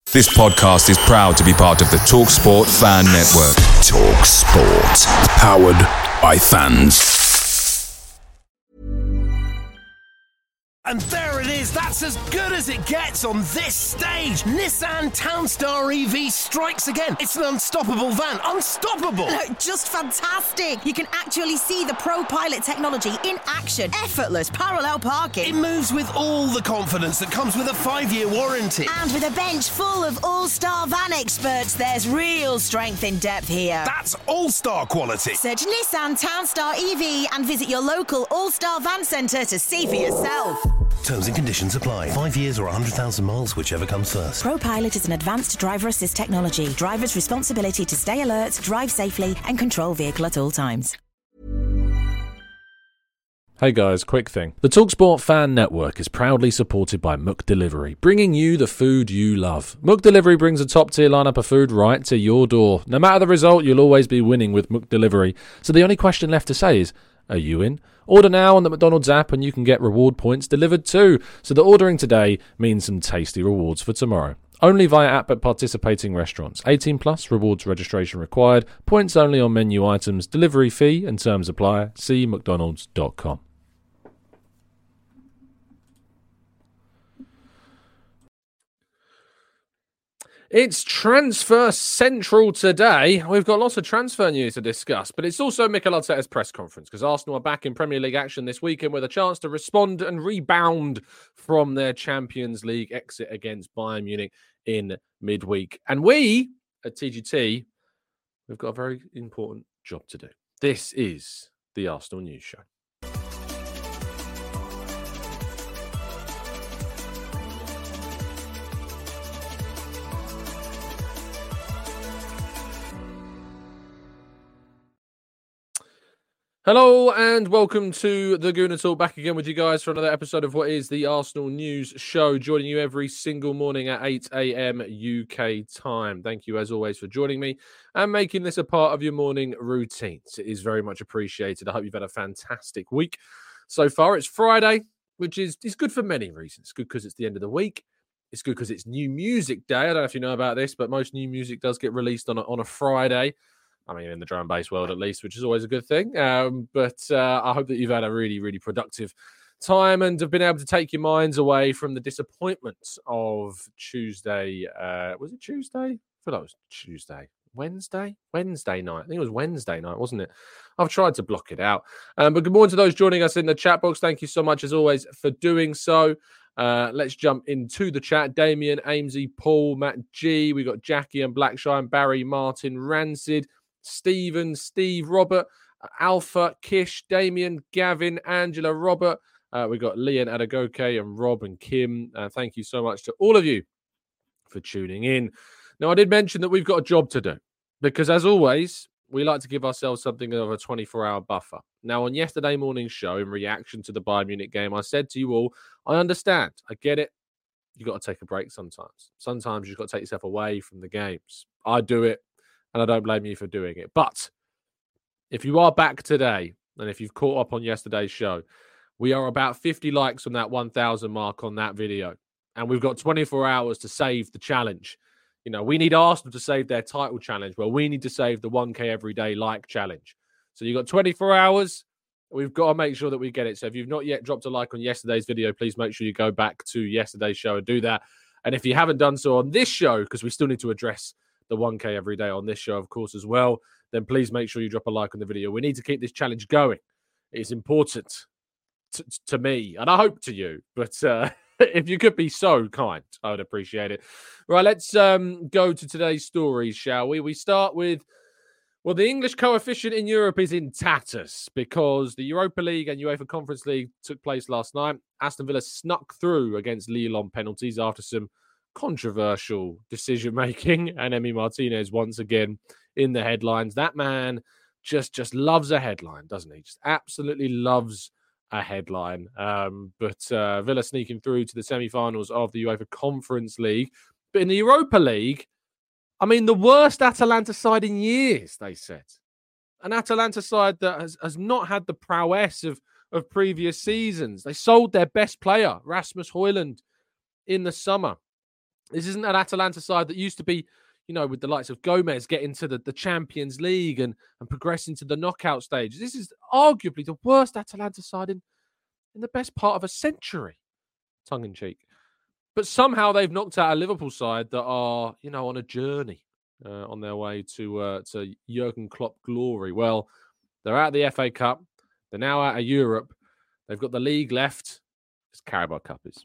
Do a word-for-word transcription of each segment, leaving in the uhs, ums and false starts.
This podcast is proud to be part of the TalkSport Fan Network. TalkSport. Powered by fans. And there it is, that's as good as it gets on this stage. Nissan Townstar E V strikes again. It's an unstoppable van, unstoppable. Look, just fantastic. You can actually see the ProPilot technology in action. Effortless parallel parking. It moves with all the confidence that comes with a five-year warranty. And with a bench full of all-star van experts, there's real strength in depth here. That's all-star quality. Search Nissan Townstar E V and visit your local all-star van centre to see for yourself. Terms and conditions apply. Five years or one hundred thousand miles, whichever comes first. ProPilot is an advanced driver assist technology. Driver's responsibility to stay alert, drive safely, and control vehicle at all times. Hey guys, quick thing. The TalkSport Fan Network is proudly supported by McDelivery, bringing you the food you love. McDelivery brings a top-tier lineup of food right to your door. No matter the result, you'll always be winning with McDelivery. So the only question left to say is, are you in? Order now on the McDonald's app and you can get reward points delivered too. So the ordering today means some tasty rewards for tomorrow. Only via app at participating restaurants. eighteen plus, rewards registration required. Points only on menu items. Delivery fee and terms apply. See mcdonalds dot com. It's Transfer Central today. We've got lots of transfer news to discuss, but it's also Mikel Arteta's press conference because Arsenal are back in Premier League action this weekend with a chance to respond and rebound from their Champions League exit against Bayern Munich in midweek. And we at T G T, we've got a very important job to do. This is the Arsenal News Show. Hello and welcome to the Gooner Talk, back again with you guys for another episode of what is the Arsenal News Show, joining you every single morning at eight a.m. U K time. Thank you as always for joining me and making this a part of your morning routines. It is very much appreciated. I hope you've had a fantastic week so far. It's Friday, which is, is good for many reasons. It's good because it's the end of the week. It's good because it's New Music Day. I don't know if you know about this, but most new music does get released on a, on a Friday. I mean, in the drum and bass world, at least, which is always a good thing. Um, but uh, I hope that you've had a really, really productive time and have been able to take your minds away from the disappointment of Tuesday. Uh, was it Tuesday? I feel like it was Tuesday. Wednesday? Wednesday night. I think it was Wednesday night, wasn't it? I've tried to block it out. Um, but good morning to those joining us in the chat box. Thank you so much, as always, for doing so. Uh, let's jump into the chat. Damien, Amesy, Paul, Matt G. We got Jackie and Blackshine, Barry, Martin, Rancid, Stephen, Steve, Robert, Alpha, Kish, Damien, Gavin, Angela, Robert. Uh, we've got Leon, Adagoke, and Rob and Kim. Uh, thank you so much to all of you for tuning in. Now, I did mention that we've got a job to do because, as always, we like to give ourselves something of a twenty-four hour buffer. Now, on yesterday morning's show, in reaction to the Bayern Munich game, I said to you all, I understand. I get it. You've got to take a break sometimes. Sometimes you've got to take yourself away from the games. I do it. And I don't blame you for doing it. But if you are back today, and if you've caught up on yesterday's show, we are about fifty likes on that one thousand mark on that video. And we've got twenty-four hours to save the challenge. You know, we need Arsenal to save their title challenge. Well, we need to save the one K everyday like challenge. So you've got twenty-four hours. We've got to make sure that we get it. So if you've not yet dropped a like on yesterday's video, please make sure you go back to yesterday's show and do that. And if you haven't done so on this show, because we still need to address the one K every day on this show, of course, as well, then please make sure you drop a like on the video. We need to keep this challenge going. It's important to, to me, and I hope to you. But uh, if you could be so kind, I would appreciate it. Right, let's um, go to today's stories, shall we? We start with, well, the English coefficient in Europe is in tatters because the Europa League and UEFA Conference League took place last night. Aston Villa snuck through against Lille on penalties after some controversial decision-making, and Emi Martinez once again in the headlines. That man just just loves a headline, doesn't he? Just absolutely loves a headline. Um, but uh, Villa sneaking through to the semi-finals of the UEFA Conference League. But in the Europa League, I mean, the worst Atalanta side in years, they said. An Atalanta side that has, has not had the prowess of, of previous seasons. They sold their best player, Rasmus Højlund, in the summer. This isn't an Atalanta side that used to be, you know, with the likes of Gomez getting to the, the Champions League and, and progressing to the knockout stage. This is arguably the worst Atalanta side in, in the best part of a century, tongue in cheek. But somehow they've knocked out a Liverpool side that are, you know, on a journey uh, on their way to uh, to Jurgen Klopp glory. Well, they're out of the F A Cup. They're now out of Europe. They've got the league left. It's Carabao Cup is.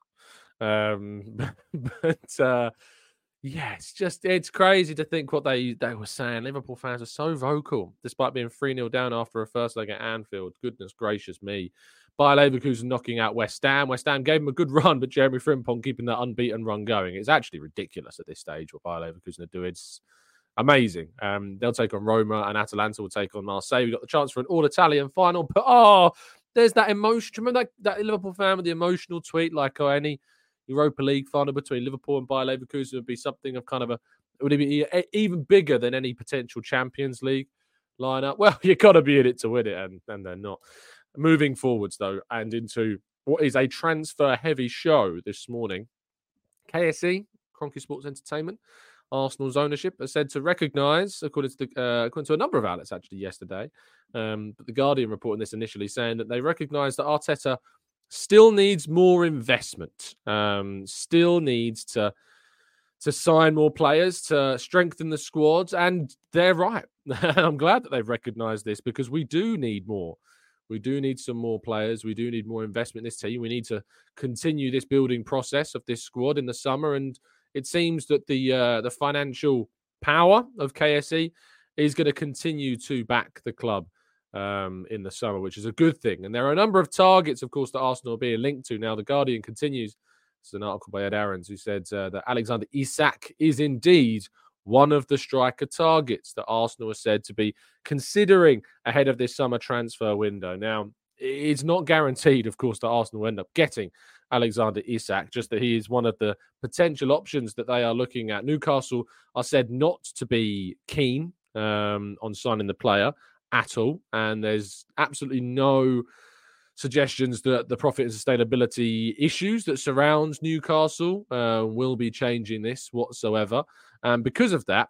Um, but uh, yeah, it's just it's crazy to think what they they were saying. Liverpool fans are so vocal, despite being three nil down after a first leg at Anfield. Goodness gracious me. Bayer Leverkusen knocking out West Ham. West Ham gave them a good run, but Jeremy Frimpong keeping that unbeaten run going. It's actually ridiculous at this stage what Bayer Leverkusen are doing. It's amazing. Um, they'll take on Roma and Atalanta will take on Marseille. We've got the chance for an all-Italian final, but oh, there's that emotion. Remember that, that Liverpool fan with the emotional tweet, like oh, any Europa League final between Liverpool and Bayer Leverkusen would be something of kind of a, would it be even bigger than any potential Champions League lineup? Well, you've got to be in it to win it, and, and they're not. Moving forwards, though, and into what is a transfer-heavy show this morning, K S E, Kroenke Sports Entertainment, Arsenal's ownership are said to recognise, according to the, uh, according to a number of outlets actually yesterday, um, but the Guardian reporting this initially, saying that they recognise that Arteta still needs more investment, um, still needs to to sign more players, to strengthen the squads, and they're right. I'm glad that they've recognised this because we do need more. We do need some more players. We do need more investment in this team. We need to continue this building process of this squad in the summer. And it seems that the uh, the financial power of K S E is going to continue to back the club um, in the summer, which is a good thing. And there are a number of targets, of course, that Arsenal are being linked to. Now, the Guardian continues. It's an article by Ed Aarons who said uh, that Alexander Isak is indeed one of the striker targets that Arsenal are said to be considering ahead of this summer transfer window. Now, it's not guaranteed, of course, that Arsenal will end up getting Alexander Isak, just that he is one of the potential options that they are looking at. Newcastle are said not to be keen um, on signing the player at all, and there's absolutely no suggestions that the profit and sustainability issues that surrounds Newcastle uh, will be changing this whatsoever. And because of that,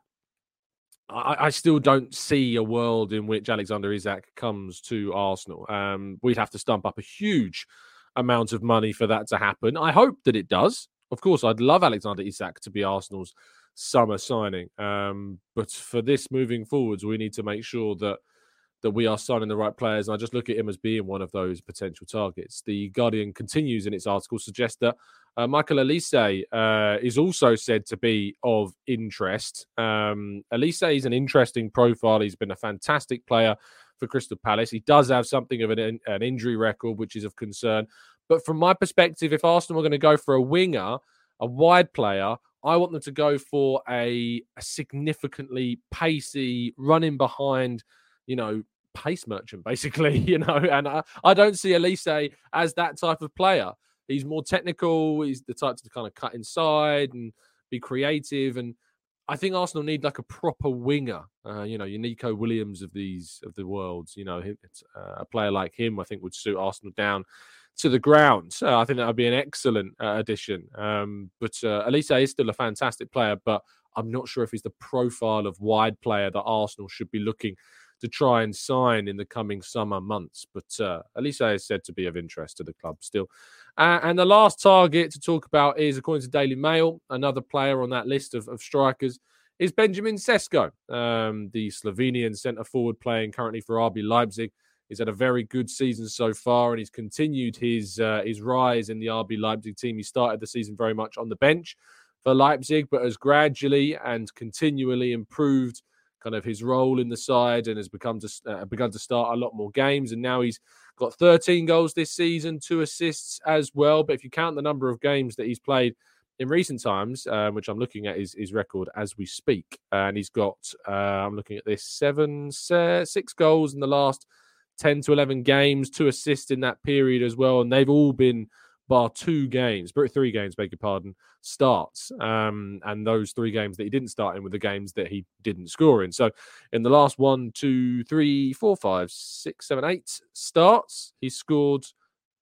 I, I still don't see a world in which Alexander Isak comes to Arsenal. Um, we'd have to stump up a huge amount of money for that to happen. I hope that it does. Of course, I'd love Alexander Isak to be Arsenal's summer signing. Um, but for this moving forwards, we need to make sure that that we are signing the right players. And I just look at him as being one of those potential targets. The Guardian continues in its article, suggests that uh, Michael Elise uh, is also said to be of interest. Um, Elise is an interesting profile. He's been a fantastic player for Crystal Palace. He does have something of an, an injury record, which is of concern. But from my perspective, if Arsenal are going to go for a winger, a wide player, I want them to go for a, a significantly pacey, running behind, you know, pace merchant, basically, you know, and I, I don't see Elise as that type of player. He's more technical. He's the type to kind of cut inside and be creative. And I think Arsenal need like a proper winger, uh, you know, your Nico Williams of these, of the worlds, you know, it's, uh, a player like him, I think would suit Arsenal down to the ground. So I think that would be an excellent uh, addition. Um, but uh, Elise is still a fantastic player, but I'm not sure if he's the profile of wide player that Arsenal should be looking to try and sign in the coming summer months. But uh, Elise is said to be of interest to the club still. Uh, and the last target to talk about is, according to Daily Mail, another player on that list of, of strikers is Benjamin Sesko, um, the Slovenian centre-forward playing currently for R B Leipzig. He's had a very good season so far, and he's continued his uh, his rise in the R B Leipzig team. He started the season very much on the bench for Leipzig, but has gradually and continually improved kind of his role in the side and has become to, uh, begun to start a lot more games. And now he's got thirteen goals this season, two assists as well. But if you count the number of games that he's played in recent times, um, which I'm looking at his, his record as we speak, and he's got, uh, I'm looking at this, seven, six goals in the last ten to eleven games, two assists in that period as well. And they've all been, bar two games, three games, beg your pardon, starts. Um, and those three games that he didn't start in were the games that he didn't score in. So in the last one, two, three, four, five, six, seven, eight starts, he scored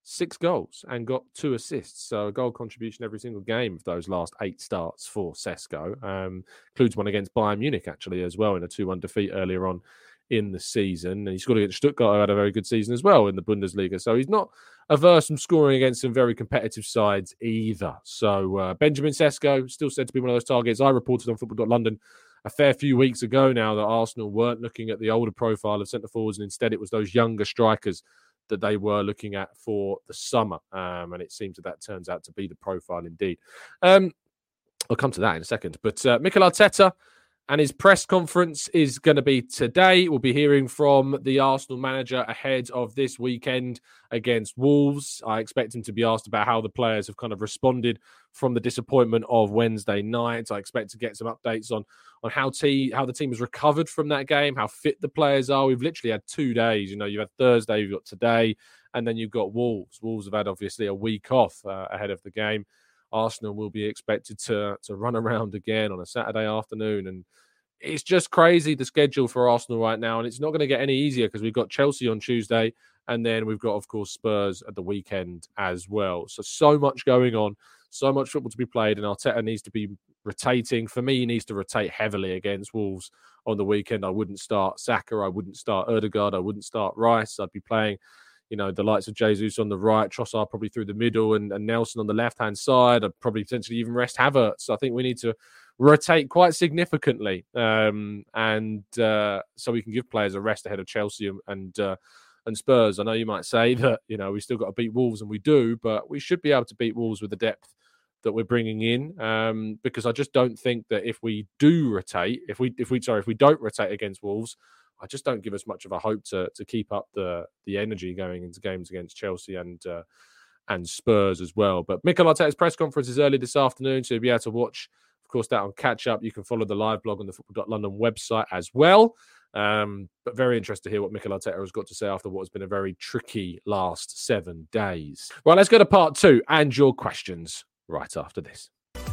six goals and got two assists. So a goal contribution every single game of those last eight starts for Sesko. Um, includes one against Bayern Munich, actually, as well, in a two one defeat earlier on in the season. And he scored against Stuttgart, who had a very good season as well in the Bundesliga. So he's not averse from scoring against some very competitive sides either. So uh, Benjamin Sesko, still said to be one of those targets. I reported on football dot london a fair few weeks ago now that Arsenal weren't looking at the older profile of centre-forwards, and instead it was those younger strikers that they were looking at for the summer. Um, and it seems that that turns out to be the profile indeed. Um, I'll come to that in a second. But uh, Mikel Arteta and his press conference is going to be today. We'll be hearing from the Arsenal manager ahead of this weekend against Wolves. I expect him to be asked about how the players have kind of responded from the disappointment of Wednesday night. I expect to get some updates on, on how, te- how the team has recovered from that game, how fit the players are. We've literally had two days. You know, you've had Thursday, you've got today, and then you've got Wolves. Wolves have had, obviously, a week off uh, ahead of the game. Arsenal will be expected to, to run around again on a Saturday afternoon. And it's just crazy, the schedule for Arsenal right now. And it's not going to get any easier because we've got Chelsea on Tuesday. And then we've got, of course, Spurs at the weekend as well. So, so much going on, so much football to be played. And Arteta needs to be rotating. For me, he needs to rotate heavily against Wolves on the weekend. I wouldn't start Saka. I wouldn't start Ødegaard. I wouldn't start Rice. I'd be playing, you know, the likes of Jesus on the right, Trossard probably through the middle, and, and Nelson on the left-hand side. I'd probably potentially even rest Havertz. I think we need to rotate quite significantly, um, and uh, so we can give players a rest ahead of Chelsea and and, uh, and Spurs. I know you might say that, you know, we still got to beat Wolves, and we do, but we should be able to beat Wolves with the depth that we're bringing in, um, because I just don't think that if we do rotate, if we if we sorry if we don't rotate against Wolves, I just don't give us much of a hope to to keep up the the energy going into games against Chelsea and uh, and Spurs as well. But Mikel Arteta's press conference is early this afternoon, so you'll be able to watch, of course, that on Catch Up. You can follow the live blog on the football dot london website as well. Um, but very interested to hear what Mikel Arteta has got to say after what has been a very tricky last seven days. Well, let's go to part two and your questions right after this.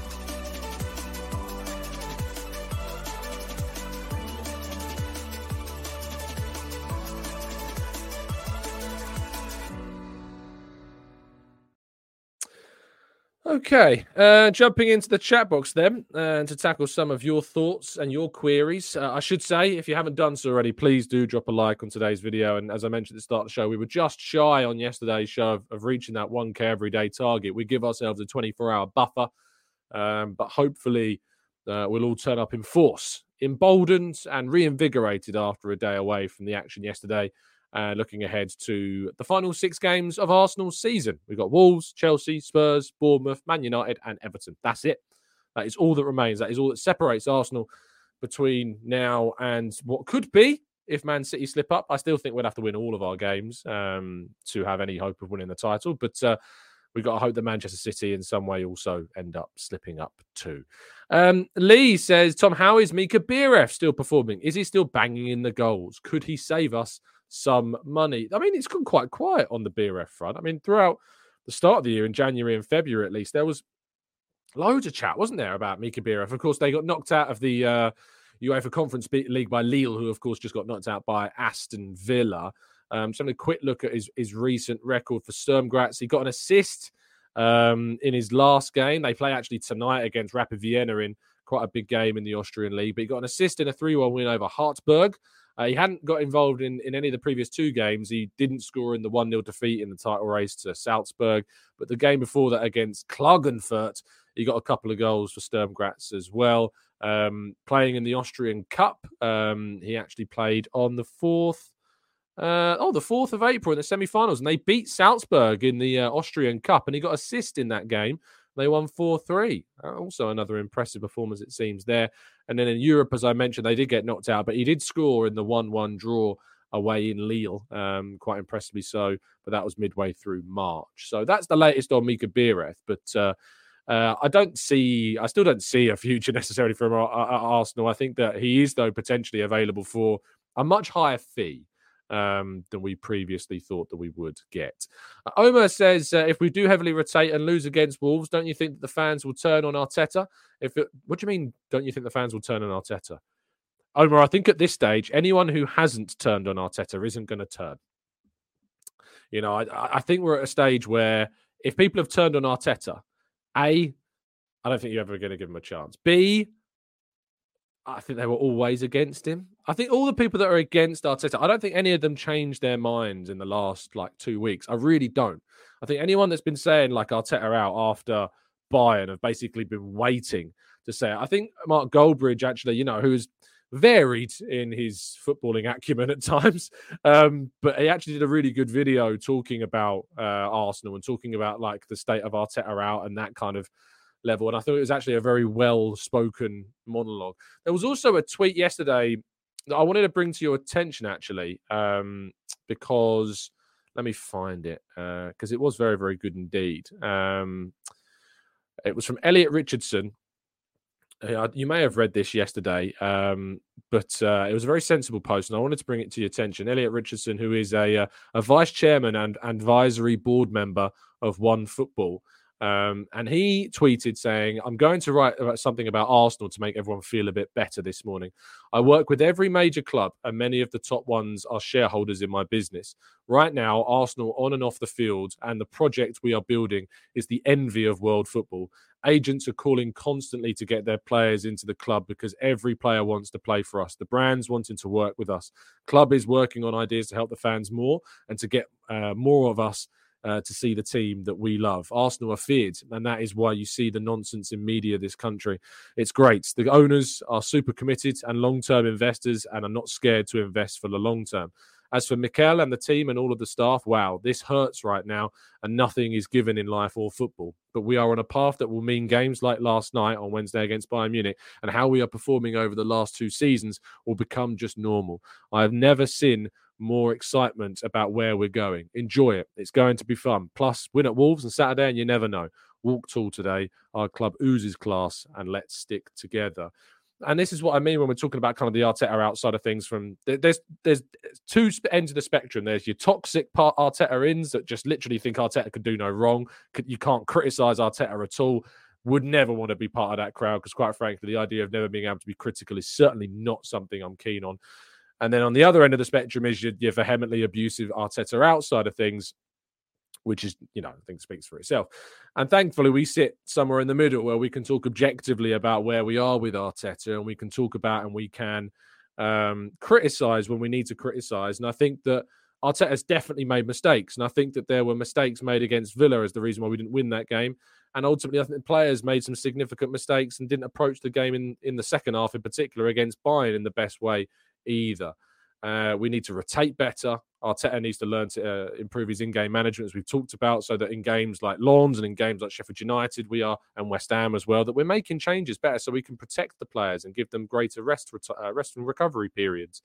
Okay, uh, jumping into the chat box then, and uh, to tackle some of your thoughts and your queries. Uh, I should say, if you haven't done so already, please do drop a like on today's video. And as I mentioned at the start of the show, we were just shy on yesterday's show of, of reaching that one K everyday target. We give ourselves a twenty-four hour buffer, um, but hopefully uh, we'll all turn up in force, emboldened and reinvigorated after a day away from the action yesterday. Uh, looking ahead to the final six games of Arsenal's season. We've got Wolves, Chelsea, Spurs, Bournemouth, Man United and Everton. That's it. That is all that remains. That is all that separates Arsenal between now and what could be, if Man City slip up. I still think we'll have to win all of our games um, to have any hope of winning the title. But uh, we've got to hope that Manchester City in some way also end up slipping up too. Um, Lee says, Tom, how is Mika Biereth still performing? Is he still banging in the goals? Could he save us some money? I mean, it's gone quite quiet on the Biereth front. I mean, throughout the start of the year, in January and February at least, there was loads of chat, wasn't there, about Mika Biereth? Of course, they got knocked out of the uh, UEFA Conference League by Lille, who, of course, just got knocked out by Aston Villa. Um, so I'm going to quick look at his, his recent record for Sturm Graz. He got an assist um, in his last game. They play actually tonight against Rapid Vienna in quite a big game in the Austrian League. But he got an assist in a three one win over Hartberg. Uh, he hadn't got involved in, in any of the previous two games. He didn't score in the one nil defeat in the title race to Salzburg. But the game before that against Klagenfurt, he got a couple of goals for Sturm Graz as well. Um, playing in the Austrian Cup, um, he actually played on the fourth, uh, oh, the fourth of April in the semi-finals. And they beat Salzburg in the uh, Austrian Cup. And he got assist in that game. They won four three. Uh, also another impressive performance, it seems, there. And then in Europe, as I mentioned, they did get knocked out, but he did score in the one one draw away in Lille, um, quite impressively so, but that was midway through March. So that's the latest on Mika Biereth, but uh, uh, I don't see, I still don't see a future necessarily for Arsenal. I think that he is, though, potentially available for a much higher fee Um, than we previously thought that we would get. Uh, Omar says, uh, if we do heavily rotate and lose against Wolves, don't you think that the fans will turn on Arteta? If it, what do you mean, don't you think the fans will turn on Arteta? Omar, I think at this stage, anyone who hasn't turned on Arteta isn't going to turn. You know, I, I think we're at a stage where if people have turned on Arteta, A, I don't think you're ever going to give him a chance. B, I think they were always against him. I think all the people that are against Arteta, I don't think any of them changed their minds in the last like two weeks. I really don't. I think anyone that's been saying like Arteta out after Bayern have basically been waiting to say it. I think Mark Goldbridge actually, you know, who's varied in his footballing acumen at times, um, but he actually did a really good video talking about uh, Arsenal and talking about like the state of Arteta out and that kind of level. And I thought it was actually a very well-spoken monologue. There was also a tweet yesterday that I wanted to bring to your attention, actually, um, because let me find it, because uh, it was very, very good indeed. Um, it was from Elliot Richardson. Uh, you may have read this yesterday, um, but uh, it was a very sensible post, and I wanted to bring it to your attention. Elliot Richardson, who is a, uh, a vice chairman and advisory board member of One Football, Um, and he tweeted saying, I'm going to write about something about Arsenal to make everyone feel a bit better this morning. I work with every major club and many of the top ones are shareholders in my business. Right now, Arsenal on and off the field and the project we are building is the envy of world football. Agents are calling constantly to get their players into the club because every player wants to play for us. The brand's wanting to work with us. Club is working on ideas to help the fans more and to get uh, more of us Uh, to see the team that we love. Arsenal are feared, and that is why you see the nonsense in media this country. It's great. The owners are super committed and long-term investors and are not scared to invest for the long term. As for Mikel and the team and all of the staff, wow, this hurts right now, and nothing is given in life or football. But we are on a path that will mean games like last night on Wednesday against Bayern Munich and how we are performing over the last two seasons will become just normal. I have never seen more excitement about where we're going. Enjoy it. It's going to be fun. Plus, win at Wolves on Saturday and you never know. Walk tall today. Our club oozes class and let's stick together. And this is what I mean when we're talking about kind of the Arteta outside of things. From there's there's two ends of the spectrum. There's your toxic part Arteta-ins that just literally think Arteta could do no wrong. You can't criticise Arteta at all. Would never want to be part of that crowd because, quite frankly, the idea of never being able to be critical is certainly not something I'm keen on. And then on the other end of the spectrum is your, your vehemently abusive Arteta outside of things, which is, you know, I think speaks for itself. And thankfully, we sit somewhere in the middle where we can talk objectively about where we are with Arteta, and we can talk about and we can um, criticize when we need to criticize. And I think that Arteta's definitely made mistakes. And I think that there were mistakes made against Villa as the reason why we didn't win that game. And ultimately, I think the players made some significant mistakes and didn't approach the game in, in the second half in particular against Bayern in the best way either. Uh, we need to rotate better. Arteta needs to learn to uh, improve his in-game management, as we've talked about, so that in games like Lens and in games like Sheffield United, we are, and West Ham as well, that we're making changes better so we can protect the players and give them greater rest, uh, rest and recovery periods.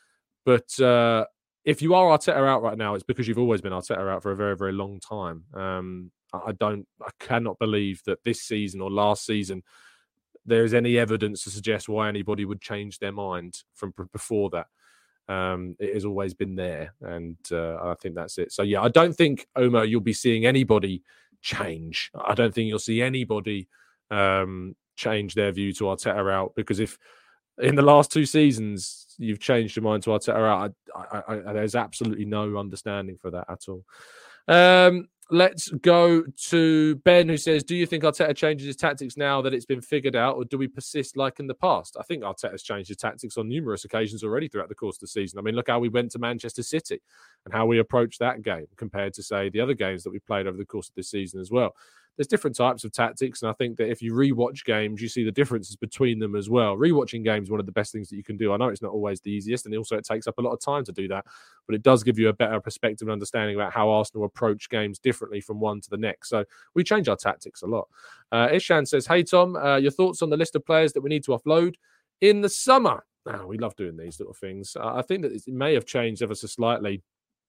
But uh, if you are Arteta out right now, it's because you've always been Arteta out for a very, very long time. Um, I don't, I cannot believe that this season or last season there is any evidence to suggest why anybody would change their mind from before that. Um, it has always been there, and uh, I think that's it. So, yeah, I don't think, Omar, you'll be seeing anybody change. I don't think you'll see anybody um, change their view to Arteta out, because if in the last two seasons you've changed your mind to Arteta out, I, I, I, there's absolutely no understanding for that at all. Um, let's go to Ben, who says, do you think Arteta changes his tactics now that it's been figured out, or do we persist like in the past? I think Arteta's changed his tactics on numerous occasions already throughout the course of the season. I mean, look how we went to Manchester City and how we approached that game compared to, say, the other games that we played over the course of this season as well. There's different types of tactics, and I think that if you rewatch games, you see the differences between them as well. Rewatching games is one of the best things that you can do. I know it's not always the easiest, and also it takes up a lot of time to do that, but it does give you a better perspective and understanding about how Arsenal approach games differently from one to the next. So we change our tactics a lot. Uh, Ishan says, hey, Tom, uh, your thoughts on the list of players that we need to offload in the summer? Oh, we love doing these little things. Uh, I think that it may have changed ever so slightly.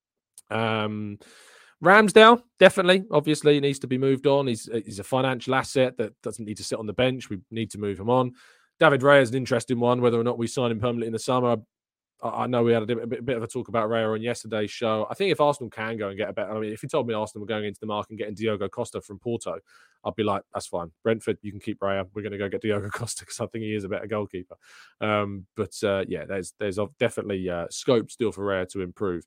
Um... Ramsdale, definitely, obviously, needs to be moved on. He's, he's a financial asset that doesn't need to sit on the bench. We need to move him on. David Raya is an interesting one, whether or not we sign him permanently in the summer. I, I know we had a bit, a bit of a talk about Raya on yesterday's show. I think if Arsenal can go and get a better, I mean, if you told me Arsenal were going into the market and getting Diogo Costa from Porto, I'd be like, that's fine. Brentford, you can keep Raya. We're going to go get Diogo Costa because I think he is a better goalkeeper. Um, but uh, yeah, there's there's definitely uh, scope still for Raya to improve.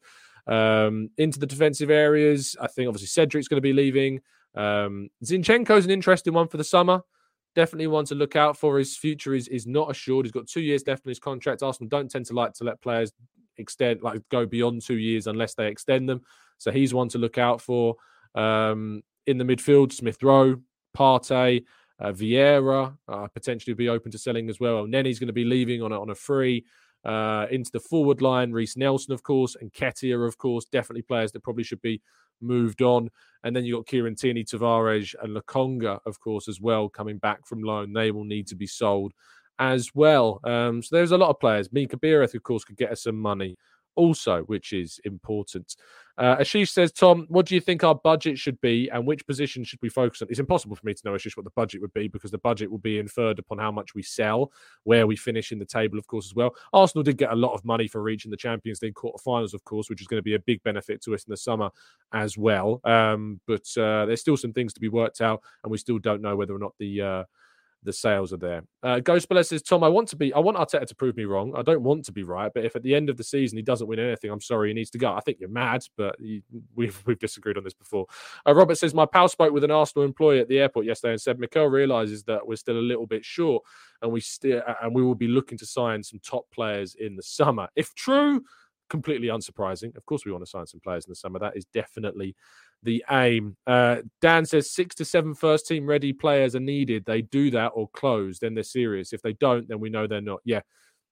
Um, into the defensive areas, I think obviously Cedric's going to be leaving. Um, Zinchenko's an interesting one for the summer. Definitely one to look out for. His future is, is not assured. He's got two years left in his contract. Arsenal don't tend to like to let players extend, like go beyond two years unless they extend them. So he's one to look out for. Um, in the midfield, Smith Rowe, Partey, uh, Vieira uh, potentially be open to selling as well. Nenny's going to be leaving on a, on a free. Uh, into the forward line, Reece Nelson, of course, and Ketia, of course, definitely players that probably should be moved on. And then you got Kieran Tierney, Tavares, and Lokonga, of course, as well, coming back from loan. They will need to be sold as well. Um, so there's a lot of players. Mika Biereth, of course, could get us some money also, which is important. Uh, Ashish says, Tom, what do you think our budget should be and which position should we focus on? It's impossible for me to know, Ashish, what the budget would be because the budget will be inferred upon how much we sell, where we finish in the table, of course, as well. Arsenal did get a lot of money for reaching the Champions League quarterfinals, of course, which is going to be a big benefit to us in the summer as well. Um, but uh, there's still some things to be worked out, and we still don't know whether or not the uh, the sales are there. Uh, Ghostbella says, Tom, I want to be, I want Arteta to prove me wrong. I don't want to be right, but if at the end of the season he doesn't win anything, I'm sorry, he needs to go. I think you're mad, but he, we've we've disagreed on this before. Uh, Robert says, my pal spoke with an Arsenal employee at the airport yesterday and said Mikel realises that we're still a little bit short, and we still and we will be looking to sign some top players in the summer. If true, completely unsurprising. Of course, we want to sign some players in the summer. That is definitely the aim. Uh, Dan says six to seven first team ready players are needed. They do that or close, then they're serious. If they don't, then we know they're not. Yeah.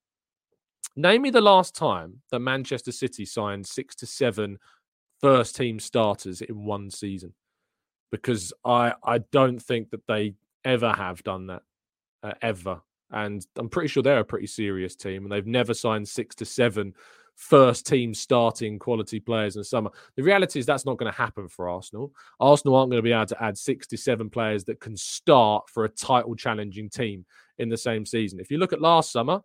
Name me the last time that Manchester City signed six to seven first team starters in one season, because I I don't think that they ever have done that uh, ever. And I'm pretty sure they're a pretty serious team, and they've never signed six to seven first team starting quality players in the summer. The reality is that's not going to happen for Arsenal. Arsenal aren't going to be able to add six to seven players that can start for a title challenging team in the same season. If you look at last summer,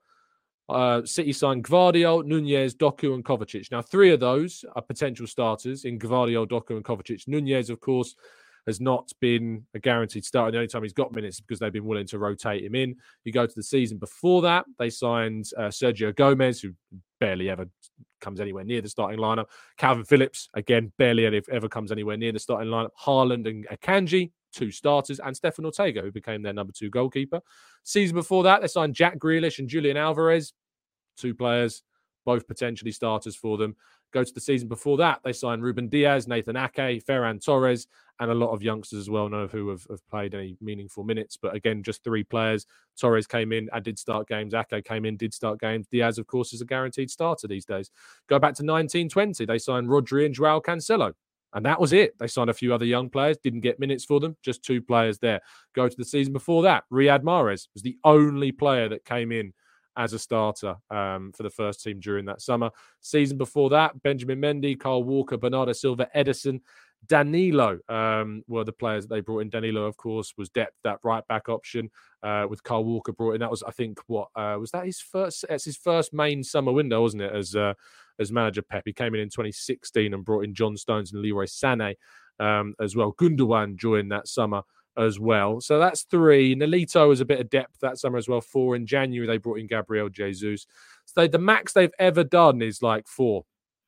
uh, City signed Gvardiol, Nunez, Doku, and Kovacic. Now, three of those are potential starters in Gvardiol, Doku, and Kovacic. Nunez, of course, has not been a guaranteed starter. The only time he's got minutes is because they've been willing to rotate him in. You go to the season before that, they signed uh, Sergio Gomez, who barely ever comes anywhere near the starting lineup. Calvin Phillips, again, barely ever comes anywhere near the starting lineup. Haaland and Akanji, two starters, and Stefan Ortega, who became their number two goalkeeper. Season before that, they signed Jack Grealish and Julian Alvarez, two players, both potentially starters for them. Go to the season before that, they signed Ruben Diaz, Nathan Ake, Ferran Torres, and a lot of youngsters as well, none of who have, have played any meaningful minutes. But again, just three players. Torres came in and did start games. Ake came in, did start games. Diaz, of course, is a guaranteed starter these days. Go back to nineteen twenty, they signed Rodri and Joao Cancelo. And that was it. They signed a few other young players, didn't get minutes for them, just two players there. Go to the season before that, Riyad Mahrez was the only player that came in as a starter um, for the first team during that summer. Season before that, Benjamin Mendy, Kyle Walker, Bernardo Silva, Edison, Danilo um, were the players that they brought in. Danilo, of course, was depth, that right back option uh, with Kyle Walker brought in. That was, I think, what uh, was that his first? It's his first main summer window, wasn't it? As uh, as manager Pep, he came in in twenty sixteen and brought in John Stones and Leroy Sané um, as well. Gundogan joined that summer as well. So that's three. Nolito was a bit of depth that summer as well. Four. In January, they brought in Gabriel Jesus. So they, the max they've ever done is like four.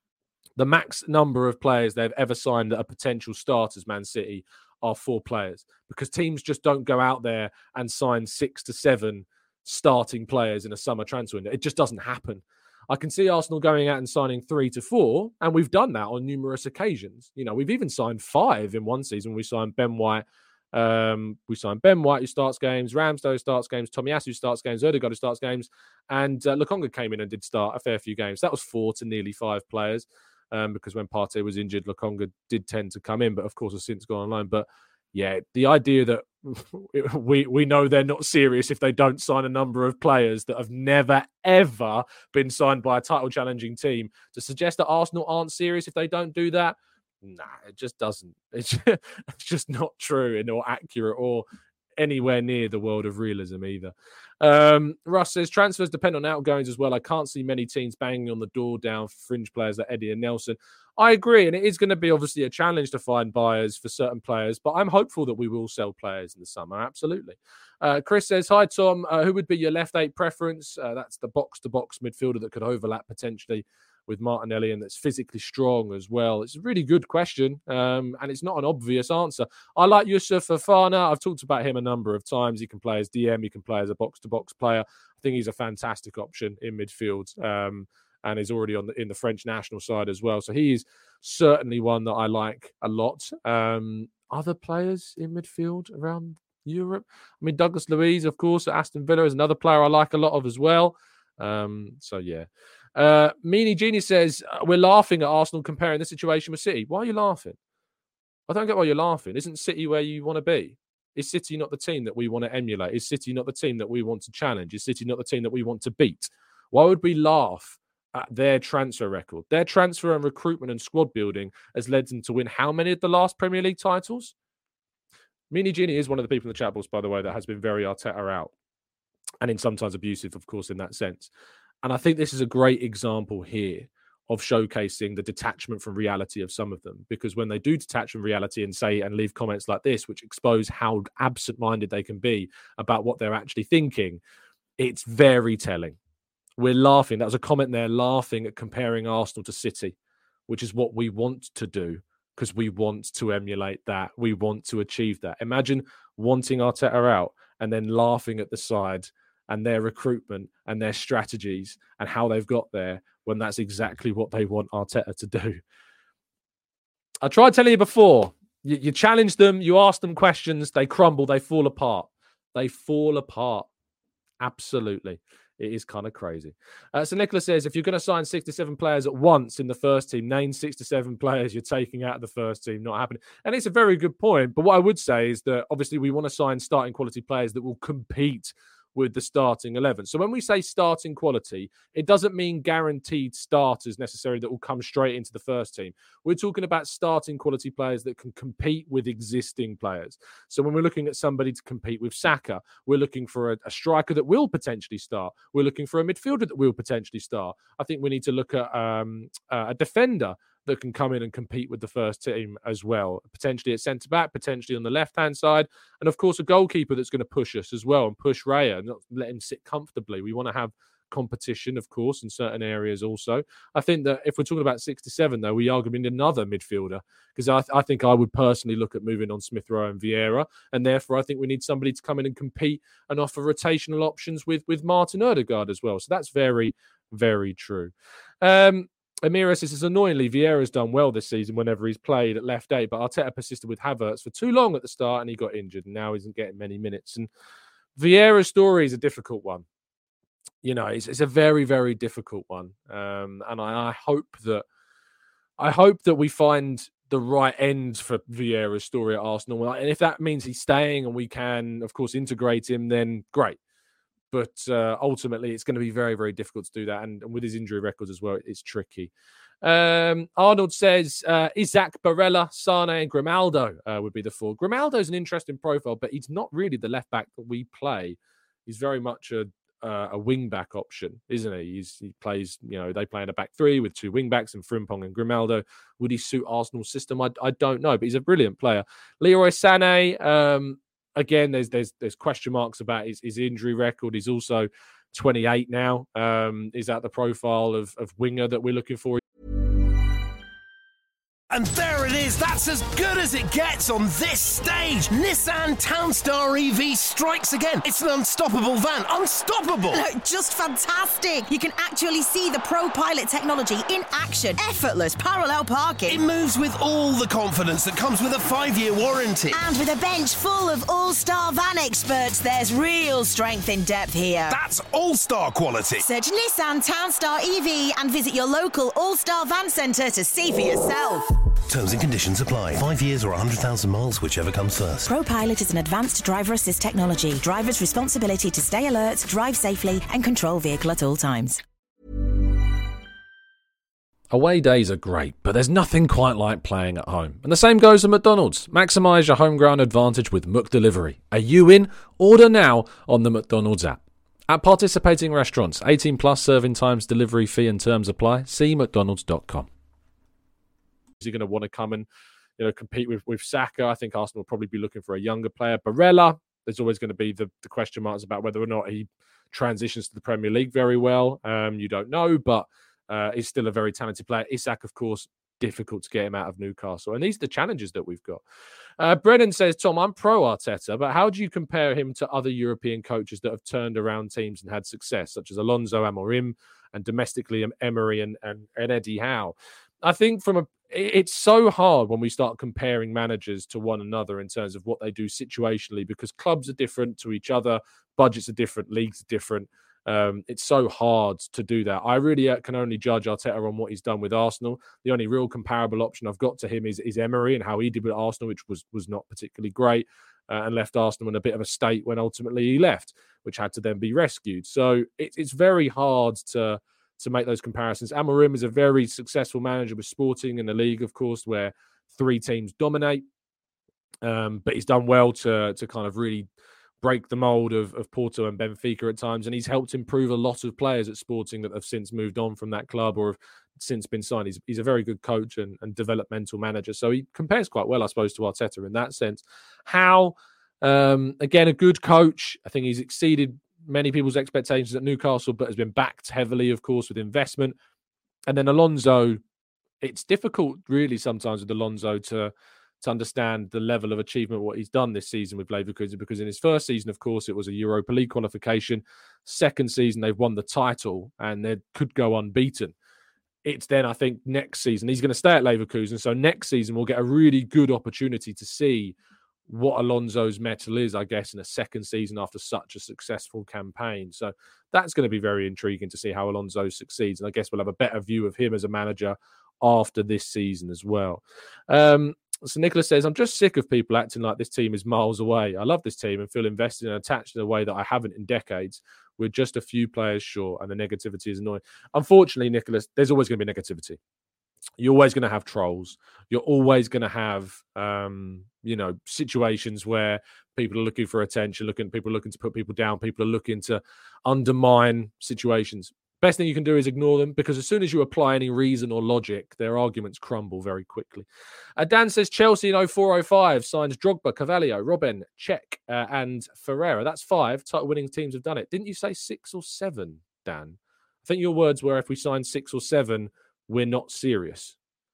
The max number of players they've ever signed that are potential starters, Man City, are four players, because teams just don't go out there and sign six to seven starting players in a summer transfer window. It just doesn't happen. I can see Arsenal going out and signing three to four, and we've done that on numerous occasions. You know, we've even signed five in one season. We signed Ben White. Um, we signed Ben White, who starts games, Ramsdale, who starts games, Tomiyasu, who starts games, Odegaard, who starts games, and uh, Lokonga came in and did start a fair few games. That was four to nearly five players. Um, because when Partey was injured, Lokonga did tend to come in, but of course has since gone online. But yeah, the idea that we we know they're not serious if they don't sign a number of players that have never, ever been signed by a title-challenging team, to suggest that Arsenal aren't serious if they don't do that, nah, it just doesn't. It's just, it's just not true and or accurate or anywhere near the world of realism either. Um, Russ says, transfers depend on outgoings as well. I can't see many teams banging on the door down for fringe players like Eddie and Nelson. I agree, and it is going to be obviously a challenge to find buyers for certain players, but I'm hopeful that we will sell players in the summer, absolutely. Uh, Chris says, hi, Tom. Uh, who would be your left eight preference? Uh, that's the box-to-box midfielder that could overlap potentially with Martinelli and that's physically strong as well? It's a really good question, um, and it's not an obvious answer. I like Yusuf Fofana. I've talked about him a number of times. He can play as D M. He can play as a box-to-box player. I think he's a fantastic option in midfield, um, and is already on the, in the French national side as well. So he is certainly one that I like a lot. Um, other players in midfield around Europe? I mean, Douglas Luiz, of course, at Aston Villa is another player I like a lot of as well. Um, so, yeah. Uh, Meanie Genie says, we're laughing at Arsenal comparing the situation with City. Why are you laughing? I don't get why you're laughing. Isn't City where you want to be? Is City not the team that we want to emulate? Is City not the team that we want to challenge? Is City not the team that we want to beat? Why would we laugh at their transfer record? Their transfer and recruitment and squad building has led them to win how many of the last Premier League titles? Meanie Genie is one of the people in the chat box, by the way, that has been very Arteta out. And in sometimes abusive, of course, in that sense. And I think this is a great example here of showcasing the detachment from reality of some of them. Because when they do detach from reality and say and leave comments like this, which expose how absent-minded they can be about what they're actually thinking, it's very telling. We're laughing. That was a comment there, laughing at comparing Arsenal to City, which is what we want to do because we want to emulate that. We want to achieve that. Imagine wanting Arteta out and then laughing at the side and their recruitment and their strategies and how they've got there when that's exactly what they want Arteta to do. I tried telling you before, you, you challenge them, you ask them questions, they crumble, they fall apart. They fall apart. Absolutely. It is kind of crazy. Uh, so Nicholas says, if you're going to sign sixty-seven players at once in the first team, name sixty-seven players you're taking out of the first team. Not happening. And it's a very good point. But what I would say is that obviously we want to sign starting quality players that will compete with the starting eleven. So when we say starting quality, it doesn't mean guaranteed starters necessarily that will come straight into the first team. We're talking about starting quality players that can compete with existing players. So when we're looking at somebody to compete with Saka, we're looking for a, a striker that will potentially start. We're looking for a midfielder that will potentially start. I think we need to look at um, uh, a defender that can come in and compete with the first team as well, potentially at centre-back, potentially on the left-hand side, and of course a goalkeeper that's going to push us as well and push Raya, not let him sit comfortably. We want to have competition, of course, in certain areas also. I think that if we're talking about sixty-seven, though, we are going to need another midfielder, because I, th- I think I would personally look at moving on Smith Rowe and Vieira, and therefore I think we need somebody to come in and compete and offer rotational options with, with Martin Ødegaard as well. So that's very, very true. Um, Amira says, it's annoyingly, Vieira's done well this season whenever he's played at left eight, but Arteta persisted with Havertz for too long at the start and he got injured and now isn't getting many minutes. And Vieira's story is a difficult one. You know, it's, it's a very, very difficult one. Um, and I, I hope that I hope that we find the right end for Vieira's story at Arsenal. And if that means he's staying and we can, of course, integrate him, then great. But uh, ultimately, it's going to be very, very difficult to do that. And, and with his injury records as well, it's tricky. Um, Arnold says, uh, Isaac, Barella, Sane and Grimaldo uh, would be the four. Grimaldo's an interesting profile, but he's not really the left-back that we play. He's very much a uh, a wing-back option, isn't he? He's, he plays, you know, they play in a back three with two wing-backs and Frimpong and Grimaldo. Would he suit Arsenal's system? I, I don't know, but he's a brilliant player. Leroy Sané, um, Again, there's there's there's question marks about his, his injury record. He's also twenty-eight now. Um, is that the profile of, of winger that we're looking for? And there it is, that's as good as it gets on this stage. Nissan Townstar E V strikes again. It's an unstoppable van, unstoppable. Look, just fantastic. You can actually see the Pro Pilot technology in action. Effortless parallel parking. It moves with all the confidence that comes with a five-year warranty. And with a bench full of all-star van experts, there's real strength in depth here. That's all-star quality. Search Nissan Townstar E V and visit your local all-star van centre to see for yourself. Terms and conditions apply. Five years or one hundred thousand miles, whichever comes first. ProPilot is an advanced driver assist technology. Driver's responsibility to stay alert, drive safely, and control vehicle at all times. Away days are great, but there's nothing quite like playing at home. And the same goes to McDonald's. Maximise your home ground advantage with McDelivery. Are you in? Order now on the McDonald's app. At participating restaurants, eighteen plus serving times, delivery fee and terms apply. See mcdonalds dot com. Is he going to want to come and, you know, compete with, with Saka? I think Arsenal will probably be looking for a younger player. Barella, there's always going to be the, the question marks about whether or not he transitions to the Premier League very well. Um, you don't know, but uh, is still a very talented player. Isak, of course, difficult to get him out of Newcastle. And these are the challenges that we've got. Uh, Brennan says, Tom, I'm pro Arteta, but how do you compare him to other European coaches that have turned around teams and had success, such as Alonso, Amorim, and domestically Emery and, and, and Eddie Howe? I think from a it's so hard when we start comparing managers to one another in terms of what they do situationally, because clubs are different to each other, budgets are different, leagues are different. Um, it's so hard to do that. I really can only judge Arteta on what he's done with Arsenal. The only real comparable option I've got to him is, is Emery and how he did with Arsenal, which was was not particularly great, uh, and left Arsenal in a bit of a state when ultimately he left, which had to then be rescued. So it, it's very hard to to make those comparisons. Amorim is a very successful manager with Sporting in the league, of course, where three teams dominate. Um, but he's done well to to kind of really break the mold of, of Porto and Benfica at times. And he's helped improve a lot of players at Sporting that have since moved on from that club or have since been signed. He's, he's a very good coach and, and developmental manager. So he compares quite well, I suppose, to Arteta in that sense. How, um, again, a good coach. I think he's exceeded many people's expectations at Newcastle, but has been backed heavily, of course, with investment. And then Alonso, it's difficult really sometimes with Alonso to, to understand the level of achievement, what he's done this season with Leverkusen, because in his first season, of course, it was a Europa League qualification. Second season, they've won the title and they could go unbeaten. It's then, I think, next season, he's going to stay at Leverkusen. So next season, we'll get a really good opportunity to see what Alonso's mettle is, I guess, in a second season after such a successful campaign. So that's going to be very intriguing to see how Alonso succeeds. And I guess we'll have a better view of him as a manager after this season as well. Um, so Nicholas says, I'm just sick of people acting like this team is miles away. I love this team and feel invested and attached in a way that I haven't in decades. We're just a few players short and the negativity is annoying. Unfortunately, Nicholas, there's always going to be negativity. You're always going to have trolls. You're always going to have, um, you know, situations where people are looking for attention, looking people are looking to put people down. People are looking to undermine situations. Best thing you can do is ignore them, because as soon as you apply any reason or logic, their arguments crumble very quickly. Uh, Dan says Chelsea in oh four oh five signs Drogba, Carvalho, Robben, Cech, uh, and Ferreira. That's five title-winning teams have done it. Didn't you say six or seven, Dan? I think your words were, if we sign six or seven, we're not serious.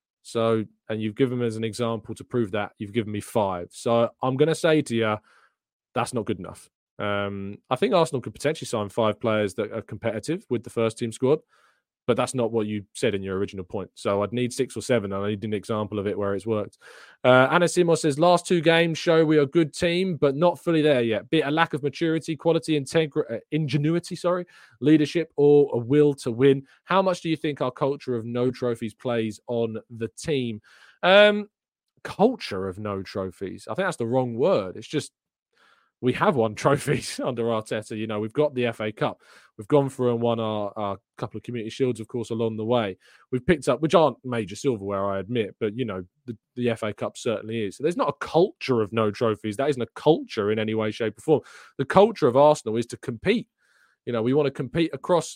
So, and you've given me as an example to prove that. You've given me five. So I'm going to say to you, that's not good enough. Um, I think Arsenal could potentially sign five players that are competitive with the first team squad, but that's not what you said in your original point. So I'd need six or seven, and I need an example of it where it's worked. Uh, Anna Simos says, last two games show we are a good team, but not fully there yet. Be it a lack of maturity, quality, integri- uh, ingenuity, sorry, leadership, or a will to win. How much do you think our culture of no trophies plays on the team? Um, culture of no trophies. I think that's the wrong word. It's just, we have won trophies under Arteta. You know, we've got the F A Cup. We've gone through and won our, our couple of Community Shields, of course, along the way. We've picked up, which aren't major silverware, I admit, but, you know, the, the F A Cup certainly is. So there's not a culture of no trophies. That isn't a culture in any way, shape or form. The culture of Arsenal is to compete. You know, we want to compete across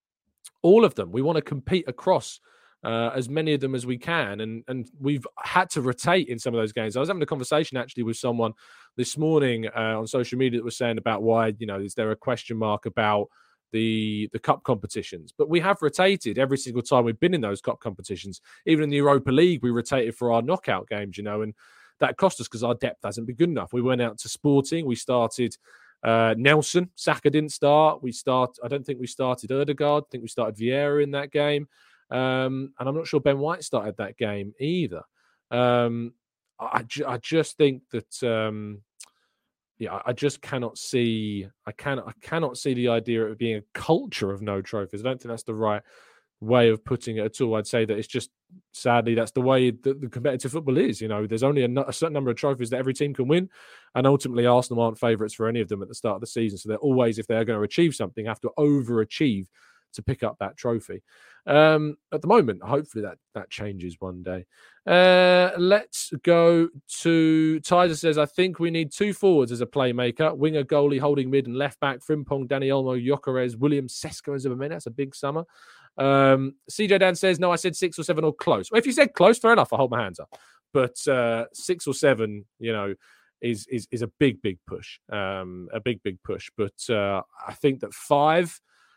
all of them. We want to compete across Uh, as many of them as we can. And and we've had to rotate in some of those games. I was having a conversation actually with someone this morning uh, on social media that was saying about why, you know, is there a question mark about the the cup competitions? But we have rotated every single time we've been in those cup competitions. Even in the Europa League, we rotated for our knockout games, you know, and that cost us because our depth hasn't been good enough. We went out to Sporting. We started uh, Nelson. Saka didn't start. We start. I don't think we started Ødegaard. I think we started Vieira in that game. Um, and I'm not sure Ben White started that game either. Um, I, ju- I just think that, um, yeah, I just cannot see. I cannot. I cannot see the idea of it being a culture of no trophies. I don't think that's the right way of putting it at all. I'd say that it's just, sadly, that's the way that the competitive football is. You know, there's only a, no- a certain number of trophies that every team can win, and ultimately Arsenal aren't favourites for any of them at the start of the season. So they're always, if they're going to achieve something, have to overachieve to pick up that trophy. Um, at the moment, hopefully that that changes one day. Uh, let's go to Tizer says, I think we need two forwards as a playmaker, winger, goalie, holding mid and left back, Frimpong, Dani Olmo, Gyökeres, William, Sesko as a minute. That's a big summer. Um, C J Dan says, no, I said six or seven or close. Well, if you said close, fair enough, I'll hold my hands up. But uh, six or seven, you know, is is is a big, big push. Um, a big, big push. But uh, I think that five,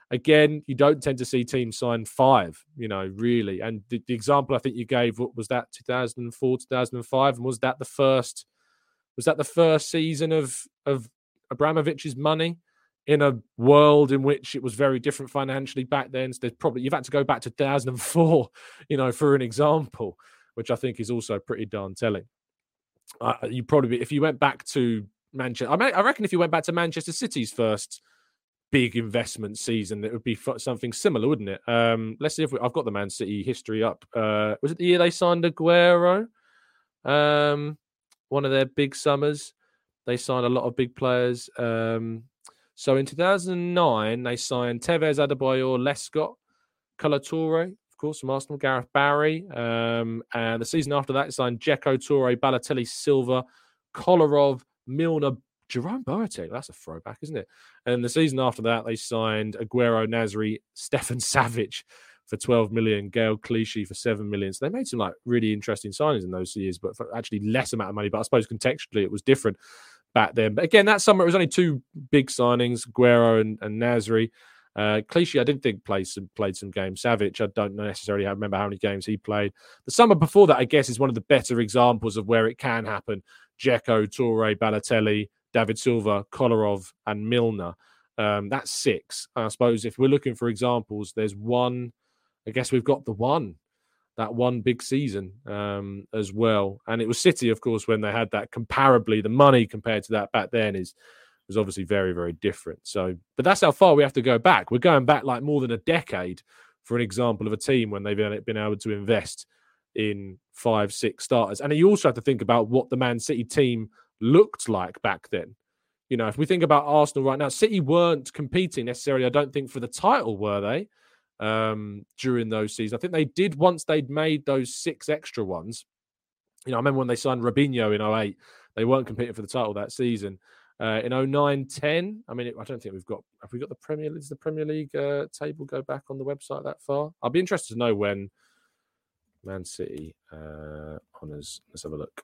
again, you don't tend to see teams sign five, you know, really. And the, the example I think you gave, what was that, two thousand four, two thousand five? And was that the first, was that the first season of, of Abramovich's money in a world in which it was very different financially back then? So there's probably, you've had to go back to two thousand four, you know, for an example, which I think is also pretty darn telling. Uh, you probably, if you went back to Manchester, I, mean, I reckon if you went back to Manchester City's first big investment season, it would be something similar, wouldn't it? Um, let's see if we, I've got the Man City history up. Uh, was it the year they signed Aguero? Um, one of their big summers. They signed a lot of big players. Um, so in two thousand nine, they signed Tevez, Adebayor, Lescott, Kolo Touré, of course, from Arsenal, Gareth Barry. Um, and the season after that, they signed Dzeko, Touré, Balotelli, Silva, Kolarov, Milner, Jerome Boateng. That's a throwback, isn't it? And the season after that, they signed Aguero, Nasri, Stefan Savic for twelve million, Gael Clichy for seven million. So they made some like really interesting signings in those years, but for actually less amount of money. But I suppose contextually it was different back then. But again, that summer it was only two big signings, Aguero and, and Nasri. Uh, Clichy, I did think played some played some games. Savic, I don't necessarily remember how many games he played. The summer before that, I guess, is one of the better examples of where it can happen. Dzeko, Touré, Balotelli, David Silva, Kolarov, and Milner. Um, that's six. I suppose if we're looking for examples, there's one. I guess we've got the one, that one big season um, as well. And it was City, of course, when they had that comparably. The money compared to that back then is was obviously very, very different. So, but that's how far we have to go back. We're going back like more than a decade for an example of a team when they've been able to invest in five, six starters. And you also have to think about what the Man City team looked like back then. You know, if we think about Arsenal right now, City weren't competing necessarily, I don't think, for the title, were they, um, during those seasons? I think they did once they'd made those six extra ones. You know, I remember when they signed Robinho in oh eight, they weren't competing for the title that season. Uh, in oh nine ten, I mean, I don't think we've got, have we got the Premier League, does the Premier League uh, table go back on the website that far? I'll be interested to know when Man City uh, honours. Let's have a look.